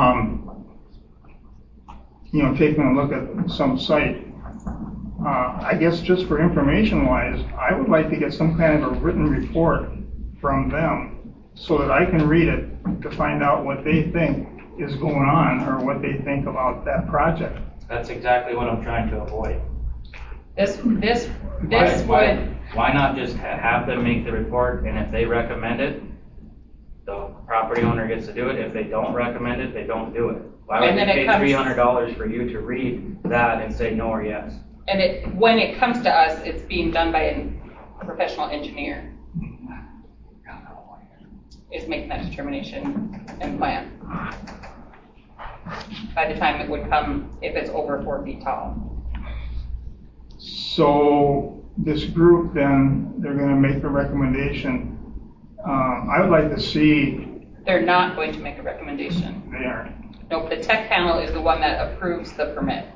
taking a look at some site. I guess just for information wise, I would like to get some kind of a written report from them so that I can read it to find out what they think is going on or what they think about that project. That's exactly what I'm trying to avoid. This Why not just have them make the report, and if they recommend it, the property owner gets to do it. If they don't recommend it, they don't do it. Why would they pay $300 for you to read that and say no or yes? And when it comes to us, it's being done by a professional engineer. Is making that determination and plan. By the time it would come, if it's over 4 feet tall. So this group then, they're going to make a recommendation. I would like to see. They're not going to make a recommendation. They are. Nope, the tech panel is the one that approves the permit.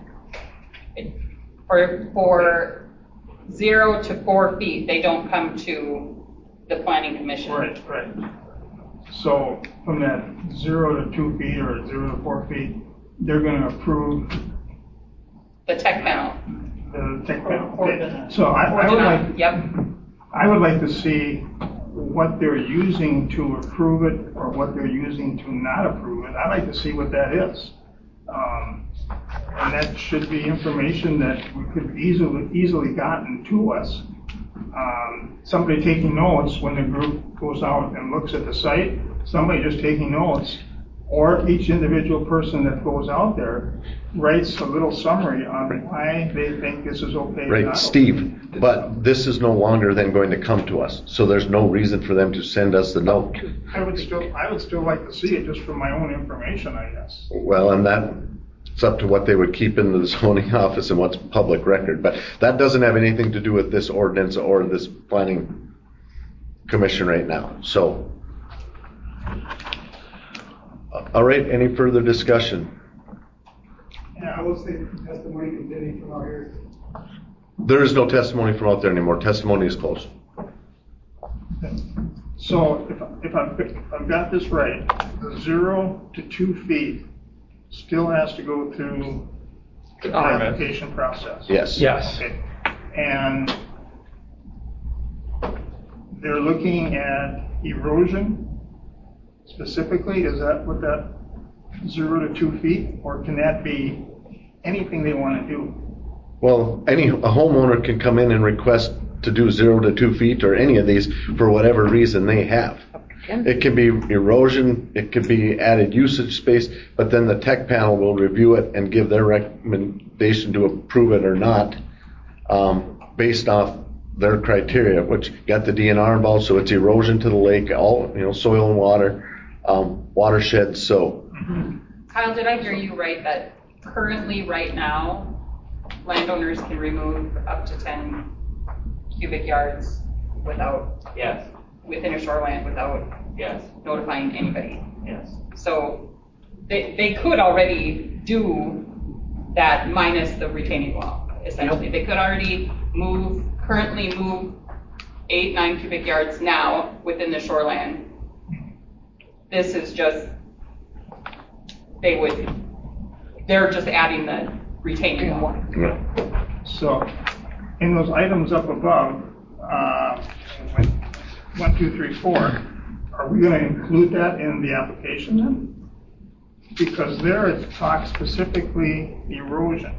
For 0 to 4 feet, they don't come to the planning commission. Right. So from that 0 to 2 feet or 0 to 4 feet, they're going to approve the tech panel. The tech panel. Okay. So I would like to see what they're using to approve it or what they're using to not approve it. I'd like to see what that is. And that should be information that we could easily gotten to us. Somebody taking notes when the group goes out and looks at the site, somebody just taking notes, or each individual person that goes out there writes a little summary on why they think this is okay. Right, Steve, but this is no longer then going to come to us, so there's no reason for them to send us the note. I would still like to see it just for my own information, I guess. Well, and it's up to what they would keep in the zoning office and what's public record, but that doesn't have anything to do with this ordinance or this planning commission right now. So, all right, any further discussion? Yeah, I will say testimony continuing from out here. There is no testimony from out there anymore. Testimony is closed. So if I've got this right, the 0 to 2 feet still has to go through the application process. Yes. Okay. And they're looking at erosion specifically. Is that what that 0 to 2 feet, or can that be anything they want to do? Well, a homeowner can come in and request to do 0 to 2 feet or any of these for whatever reason they have. It can be erosion, it could be added usage space, but then the tech panel will review it and give their recommendation to approve it or not, based off their criteria, which got the DNR involved, so it's erosion to the lake, all soil and water, watersheds. So, Kyle, did I hear you right that currently, right now, landowners can remove up to 10 cubic yards within a shoreline without notifying anybody? Yes. So they could already do that minus the retaining wall, essentially. Yep. They could already currently move 8-9 cubic yards now within the shoreline. This is just, they're just adding the retaining wall. So in those items up above, 1, 2, 3, 4, are we going to include that in the application then? Because there it talks specifically erosion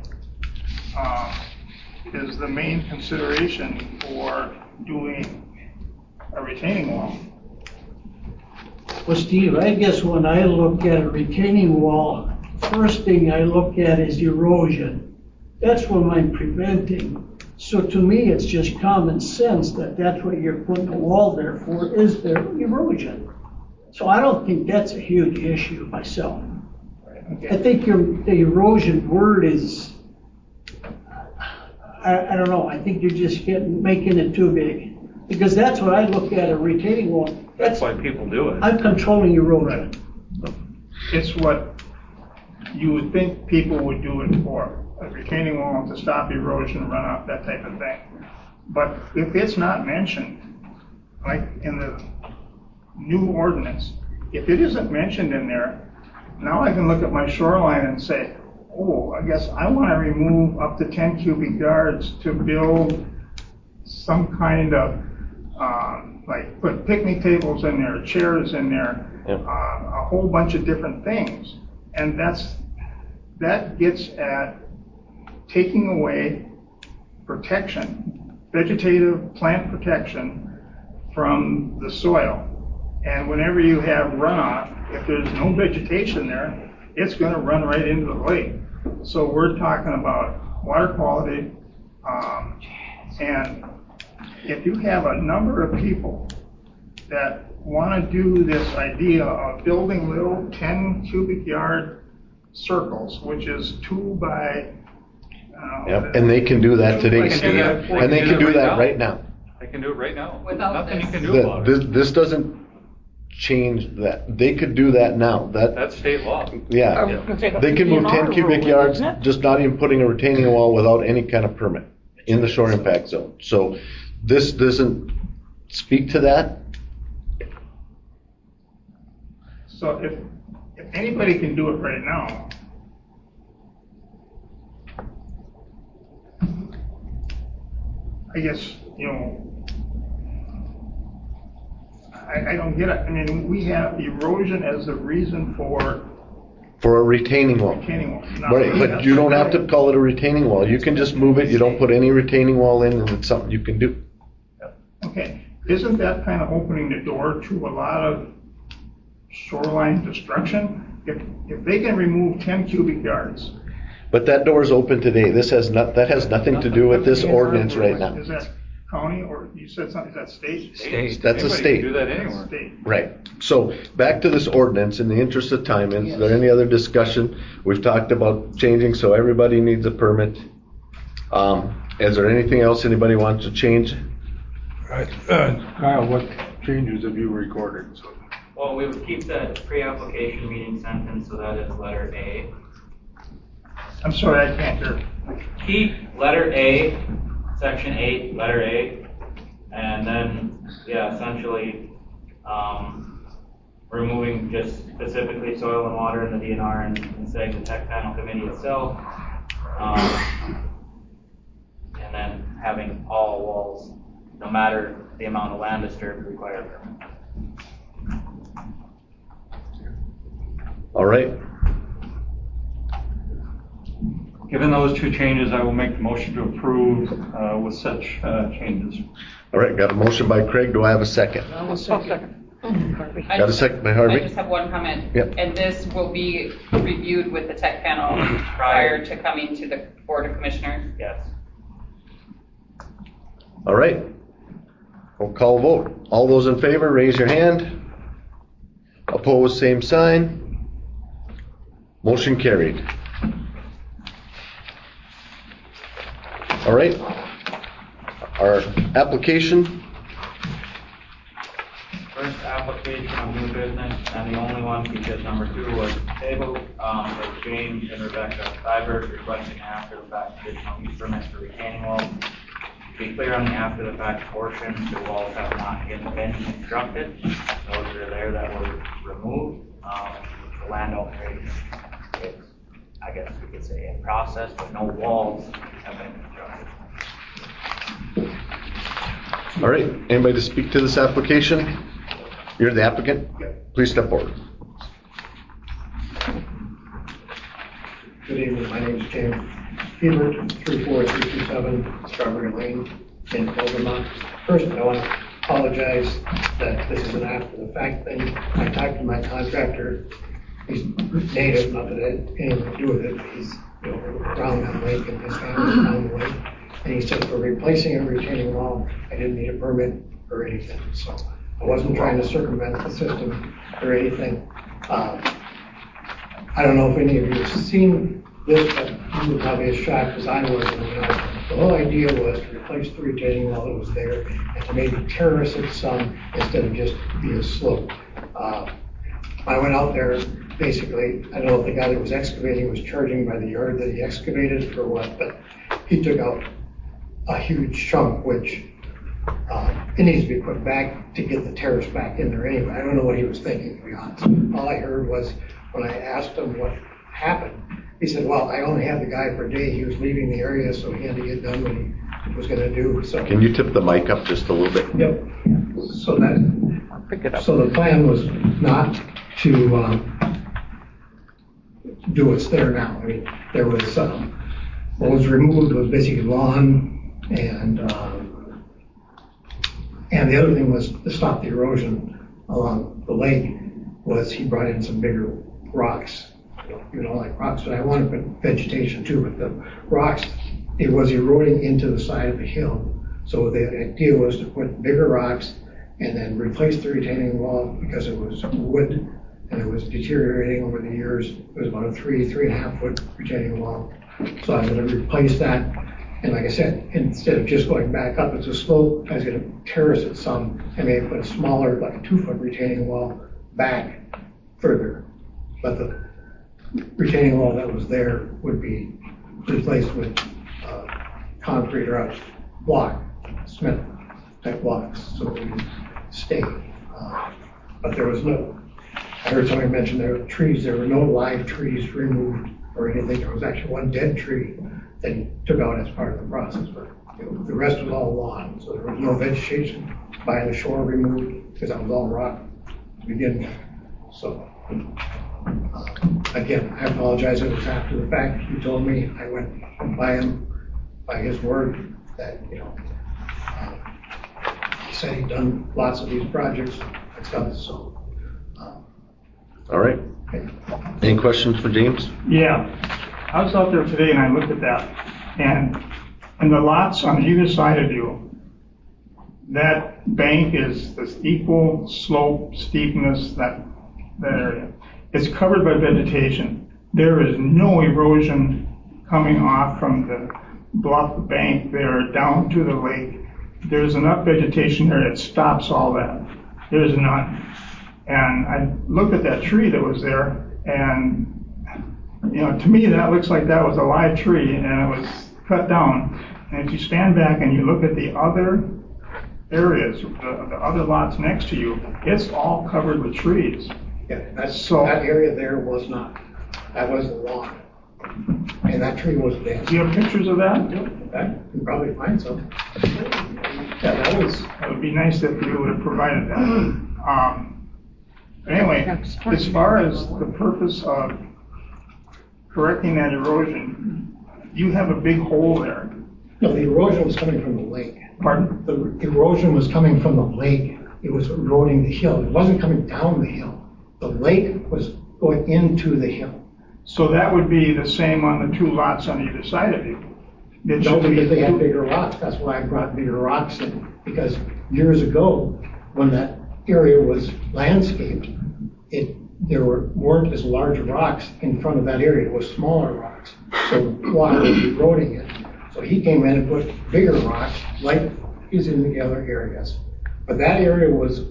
is the main consideration for doing a retaining wall. Well, Steve, I guess when I look at a retaining wall, first thing I look at is erosion. That's what I'm preventing. So to me, it's just common sense that that's what you're putting a wall there for, is the erosion. So I don't think that's a huge issue myself. Okay. I think the erosion word is, I don't know, I think you're just making it too big. Because that's what I look at, a retaining wall. That's why people do it. I'm controlling erosion. It's what you would think people would do it for, a retaining wall to stop erosion, runoff, that type of thing. But if it's not mentioned, like in the new ordinance, if it isn't mentioned in there, now I can look at my shoreline and say, oh, I guess I want to remove up to 10 cubic yards to build some kind of, like put picnic tables in there, chairs in there, a whole bunch of different things. And that gets at taking away protection, vegetative plant protection from the soil. And whenever you have runoff, if there's no vegetation there, it's going to run right into the lake. So we're talking about water quality, and if you have a number of people that want to do this idea of building little 10 cubic yard circles, which is 2 by... Yep, and they can do that today, Steve. And they can do that right now. They can do it right now. Without Nothing this. you can do about it. This doesn't change that. They could do that now. That's state law. Yeah. They can move 10 cubic yards, just not even putting a retaining wall without any kind of permit in the shore impact zone. So this doesn't speak to that. So if anybody can do it right now, I guess, I don't get it. I mean, we have erosion as the reason for a retaining wall. Right, but you don't have to call it a retaining wall. You can just move it. You don't put any retaining wall in, and it's something you can do. Okay, isn't that kind of opening the door to a lot of shoreline destruction? If they can remove 10 cubic yards. But that door is open today. That has nothing to do with this ordinance right now. Is that county, or you said something, is that state? State. That's a state. Can do that anywhere. State. Right. So back to this ordinance. In the interest of time, is there any other discussion? We've talked about changing, so everybody needs a permit. Is there anything else anybody wants to change? Kyle, what changes have you recorded? So. Well, we would keep that pre-application meeting sentence, so that is letter A. I'm sorry, I can't hear. Keep letter A, section 8, letter A, and then, essentially, removing just specifically soil and water in the DNR and saying the tech panel committee itself, and then having all walls, no matter the amount of land disturbed, require a permit. All right. Given those two changes, I will make the motion to approve with such changes. All right, got a motion by Craig. Do I have a second? Second. Got a second by Harvey? I just have one comment. Yep. And this will be reviewed with the tech panel prior to coming to the Board of Commissioners? Yes. All right. We'll call a vote. All those in favor, raise your hand. Opposed, same sign. Motion carried. All right. Our application. First application of new business, and the only one because number 2 was tabled, is James and Rebecca Stivers requesting an after-the-fact conditional use permit for retaining walls. To be clear on the after-the-fact portion, the walls have not yet been constructed. Those are there that were removed. The land alteration is, I guess we could say, in process, but no walls have been constructed. All right. Anybody to speak to this application? You're the applicant? Please step forward. Good evening. My name is James Hebert, 34327 Strawberry Lane in Overmont. First, I want to apologize that this is an after-the-fact thing. I talked to my contractor. He's native, not that it had anything to do with it. He's around that lake, and his family's around the lake. And he said for replacing a retaining wall, I didn't need a permit or anything. So I wasn't trying to circumvent the system or anything. I don't know if any of you have seen this, but you were probably as shocked as I was. The whole idea was to replace the retaining wall that was there and to maybe terrace it some instead of just be a slope. I went out there, basically, I don't know if the guy that was excavating was charging by the yard that he excavated or what, but he took out a huge chunk, which it needs to be put back to get the terrace back in there anyway. I don't know what he was thinking, to be honest. All I heard was when I asked him what happened, he said, well, I only had the guy for a day. He was leaving the area, so he had to get done what he was going to do. So can you tip the mic up just a little bit? Yep. So the plan was not to do what's there now. I mean, there was what was removed was basically lawn, and the other thing was to stop the erosion along the lake. Was he brought in some bigger rocks? You don't like rocks, but I wanted vegetation too. But the rocks, it was eroding into the side of the hill. So the idea was to put bigger rocks and then replace the retaining wall because it was wood and it was deteriorating over the years. It was about a 3.5 foot retaining wall. So I was going to replace that. And like I said, instead of just going back up as a slope, I was going to terrace it some and maybe put a smaller, like a 2 foot retaining wall back further. But the retaining wall that was there would be replaced with concrete or a block, cement type blocks, so it would stay. But there was no, I heard somebody mention there were trees, there were no live trees removed or anything. There was actually one dead tree that he took out as part of the process, but the rest was all lawn. So there was no vegetation by the shore removed because that was all rock to begin with. So again, I apologize. It was after the fact. He told me. I went by him, by his word, that he said he'd done lots of these projects and stuff. So, all right. Okay. Any questions for James? Yeah, I was out there today and I looked at that, and the lots on either side of you, that bank is this equal slope, steepness, that area. It's covered by vegetation. There is no erosion coming off from the bluff bank there down to the lake. There's enough vegetation there that stops all that. There's none. And I looked at that tree that was there, and to me that looks like that was a live tree and it was cut down. And if you stand back and you look at the other areas, the other lots next to you, it's all covered with trees. Yeah, that area there was not. That was the lawn. And that tree was dead. Do you have pictures of that? Yeah, you can probably find some. Yeah, that would be nice if you would have provided that. Anyway, as far as the purpose of correcting that erosion, you have a big hole there. No, the erosion was coming from the lake. Pardon? The erosion was coming from the lake. It was eroding the hill. It wasn't coming down the hill. The lake was going into the hill. So that would be the same on the two lots on either side of you. No, because they had bigger rocks. That's why I brought bigger rocks in. Because years ago, when that area was landscaped, there weren't as large rocks in front of that area. It was smaller rocks. So water was eroding it. So he came in and put bigger rocks, like is in the other areas. But that area was,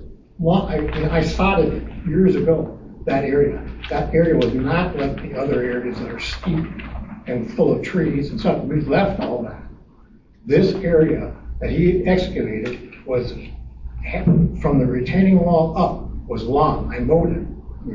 I spotted it years ago, that area. That area was not like the other areas that are steep and full of trees and stuff. We've left all that. This area that he excavated was, from the retaining wall up, was long. I mowed it.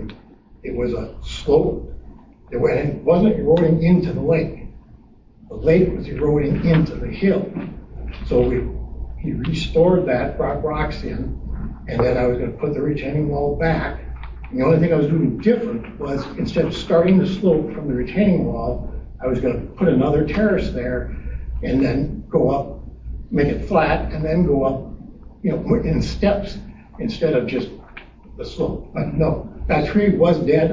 It was a slope. It wasn't eroding into the lake. The lake was eroding into the hill. So he restored that, brought rocks in, and then I was going to put the retaining wall back. And the only thing I was doing different was, instead of starting the slope from the retaining wall, I was going to put another terrace there and then go up, make it flat, and then go up, in steps instead of just the slope. But no, that tree was dead.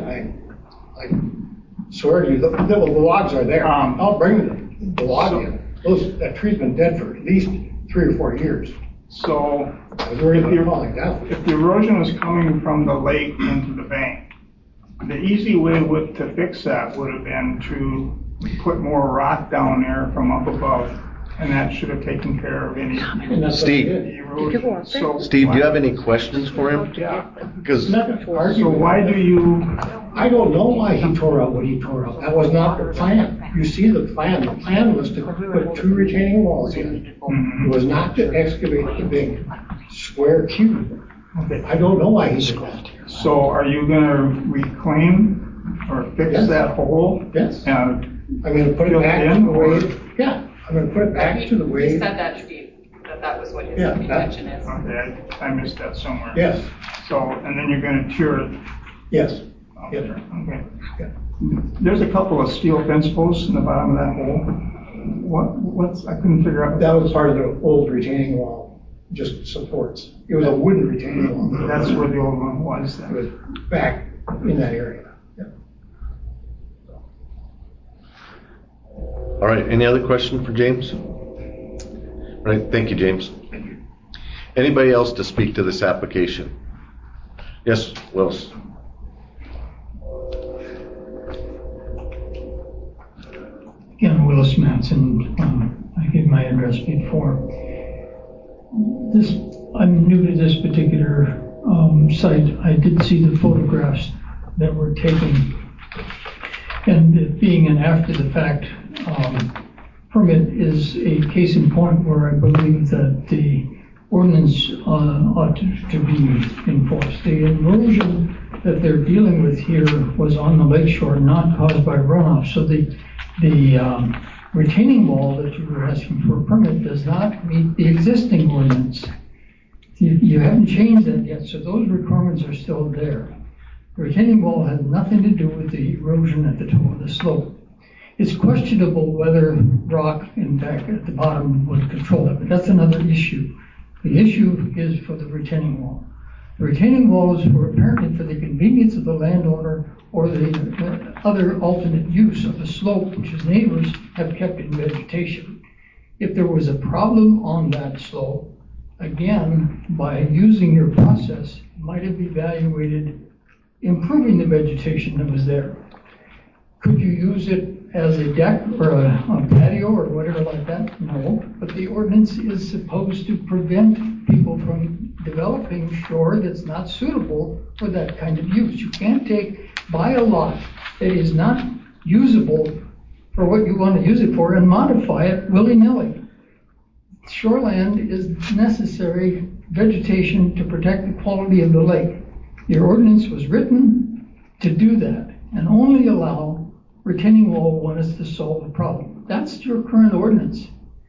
I swear to you, the logs are there. I'll bring the log in. That tree's been dead for at least 3 or 4 years. So I was worried about falling down. If the erosion was coming from the lake into the bank, the easy way to fix that would have been to put more rock down there from up above, and that should have taken care of any Steve. erosion. So Steve, do you have any questions for him? Yeah. Because So why do you? I don't know why he tore out what he tore out. That was not the plan. You see the plan. The plan was to put 2 retaining walls in. It was not to excavate the big square cube. Okay. I don't know why he did that. So are you gonna reclaim or fix that hole? Yes. And I'm gonna put it back to the way. Yeah. I'm gonna put it back to the way. He said that, Steve, that was what his Yeah, intention is. Okay, I missed that somewhere. Yes. So, and then you're gonna cure it? Yes. Okay. There's a couple of steel fence posts in the bottom of that hole. What's, I couldn't figure out. That was part of the old retaining wall, just supports. It was a wooden retaining wall. That's where the old one was then. It was back in that area. Yeah. all right, any other question for James? All right, thank you, James. Anybody else to speak to this application? Yes, Willis. Again, Willis Matson, I gave my address before. I'm new to this particular site. I did see the photographs that were taken, and it being an after the fact permit is a case in point where I believe that the ordinance ought to be enforced. The erosion that they're dealing with here was on the lakeshore, not caused by runoff. So the retaining wall that you were asking for a permit does not meet the existing ordinance. You haven't changed that yet, so those requirements are still there. The retaining wall had nothing to do with the erosion at the top of the slope. It's questionable whether rock, in fact, at the bottom would control it, but that's another issue. The issue is for the retaining wall. The retaining walls were apparently for the convenience of the landowner or the other alternate use of the slope, which his neighbors have kept in vegetation. If there was a problem on that slope, again, by using your process, might have evaluated improving the vegetation that was there. Could you use it as a deck or a patio or whatever like that? No, but the ordinance is supposed to prevent people from developing shore that's not suitable for that kind of use. You can't buy a lot that is not usable for what you want to use it for and modify it willy-nilly. Shoreland is necessary vegetation to protect the quality of the lake. Your ordinance was written to do that and only allow retaining wall when it's to solve the problem. That's your current ordinance.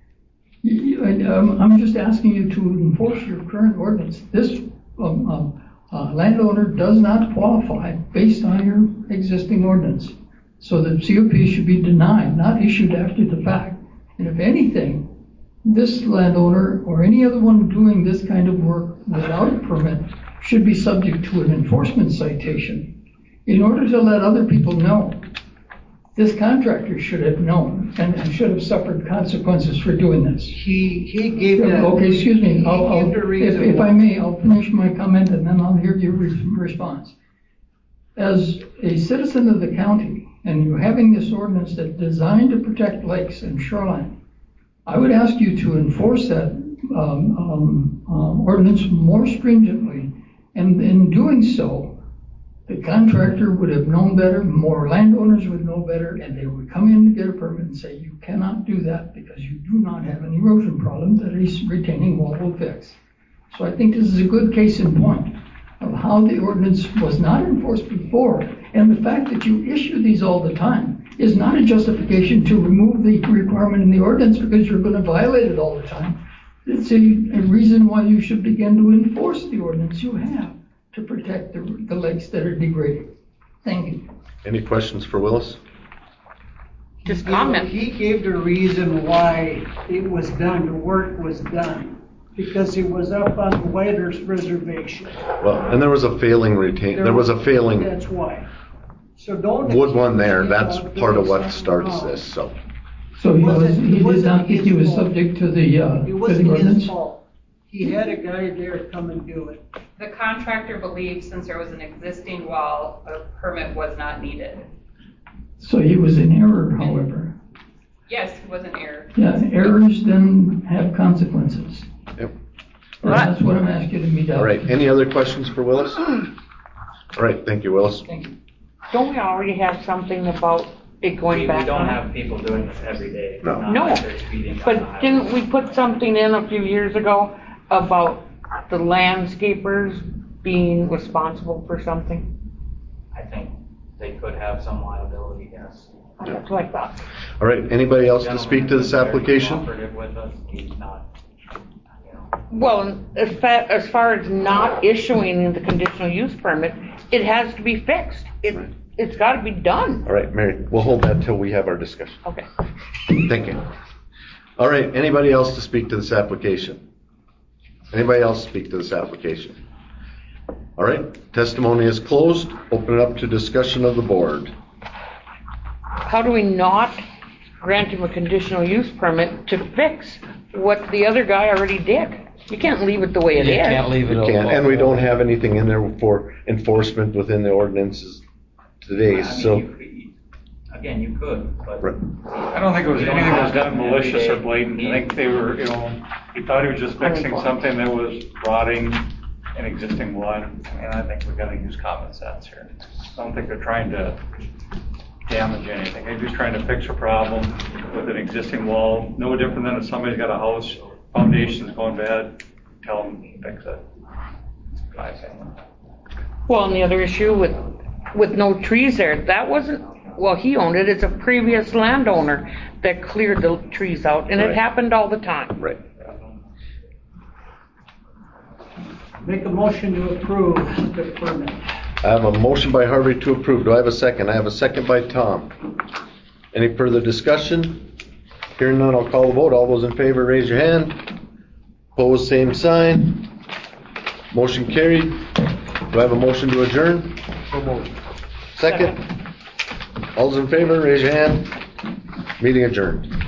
I'm just asking you to enforce your current ordinance. This landowner does not qualify based on your existing ordinance. So the COP should be denied, not issued after the fact. And if anything, this landowner or any other one doing this kind of work without a permit should be subject to an enforcement citation in order to let other people know. This contractor should have known and should have suffered consequences for doing this. He gave that. Okay, excuse me. If I may, I'll finish my comment and then I'll hear your response. As a citizen of the county, and you're having this ordinance that's designed to protect lakes and shoreline, I would ask you to enforce that ordinance more stringently. And in doing so, the contractor would have known better, more landowners would know better, and they would come in to get a permit and say, you cannot do that because you do not have an erosion problem that a retaining wall will fix. So I think this is a good case in point of how the ordinance was not enforced before. And the fact that you issue these all the time is not a justification to remove the requirement in the ordinance because you're going to violate it all the time. It's a reason why you should begin to enforce the ordinance you have to protect the lakes that are degraded. Thank you. Any questions for Willis? Just comment. He gave the reason why it was done, the work was done, because it was up on the Whitehurst Reservation. Well, and there was a failing That's why. So don't. wood one there. That's part of what starts this. So he did not think he was subject to the wasn't ordinance? his fault. He had a guy there come and do it. The contractor believed since there was an existing wall, a permit was not needed. So he was in error, however. Yes, it was an error. Yeah, errors then have consequences. Yep. And that's what I'm asking to be done. All right, any other questions for Willis? All right, thank you, Willis. Thank you. Don't we already have something about it going back We don't on? have people doing this every day. No. Not No, like they're speeding down the but highway. didn't we put something in a few years ago about the landscapers being responsible for something? I think they could have some liability, yes. That's what I thought. All right, anybody else to speak to this application? Offered it with us, he's not, Well, as far as not issuing the conditional use permit, it has to be fixed. It's got to be done. All right, Mary, we'll hold that till we have our discussion. Okay. Thank you. All right, anybody else to speak to this application? Anybody else speak to this application? All right, testimony is closed. Open it up to discussion of the board. How do we not grant him a conditional use permit to fix what the other guy already did? You can't leave it the way it is. You can't leave it You alone. can't, and we don't have anything in there for enforcement within the ordinances today, so. again, you could, but. Right. I don't think it was anything that was done malicious or blatant. I think they were, he thought he was just fixing something that was rotting an existing one. And I think we gotta use common sense here. I don't think they're trying to damage anything. They're just trying to fix a problem with an existing wall. No different than if somebody's got a house, foundation's going bad, tell them to fix it. That's my opinion. Well, and the other issue with no trees there, that wasn't, well, he owned it. It's a previous landowner that cleared the trees out, and Right. it happened all the time. Right. Make a motion to approve the permit. I have a motion by Harvey to approve. Do I have a second? I have a second by Tom. Any further discussion? Hearing none, I'll call the vote. All those in favor, raise your hand. Opposed, same sign. Motion carried. Do I have a motion to adjourn? Second. All those in favor, raise your hand. Meeting adjourned.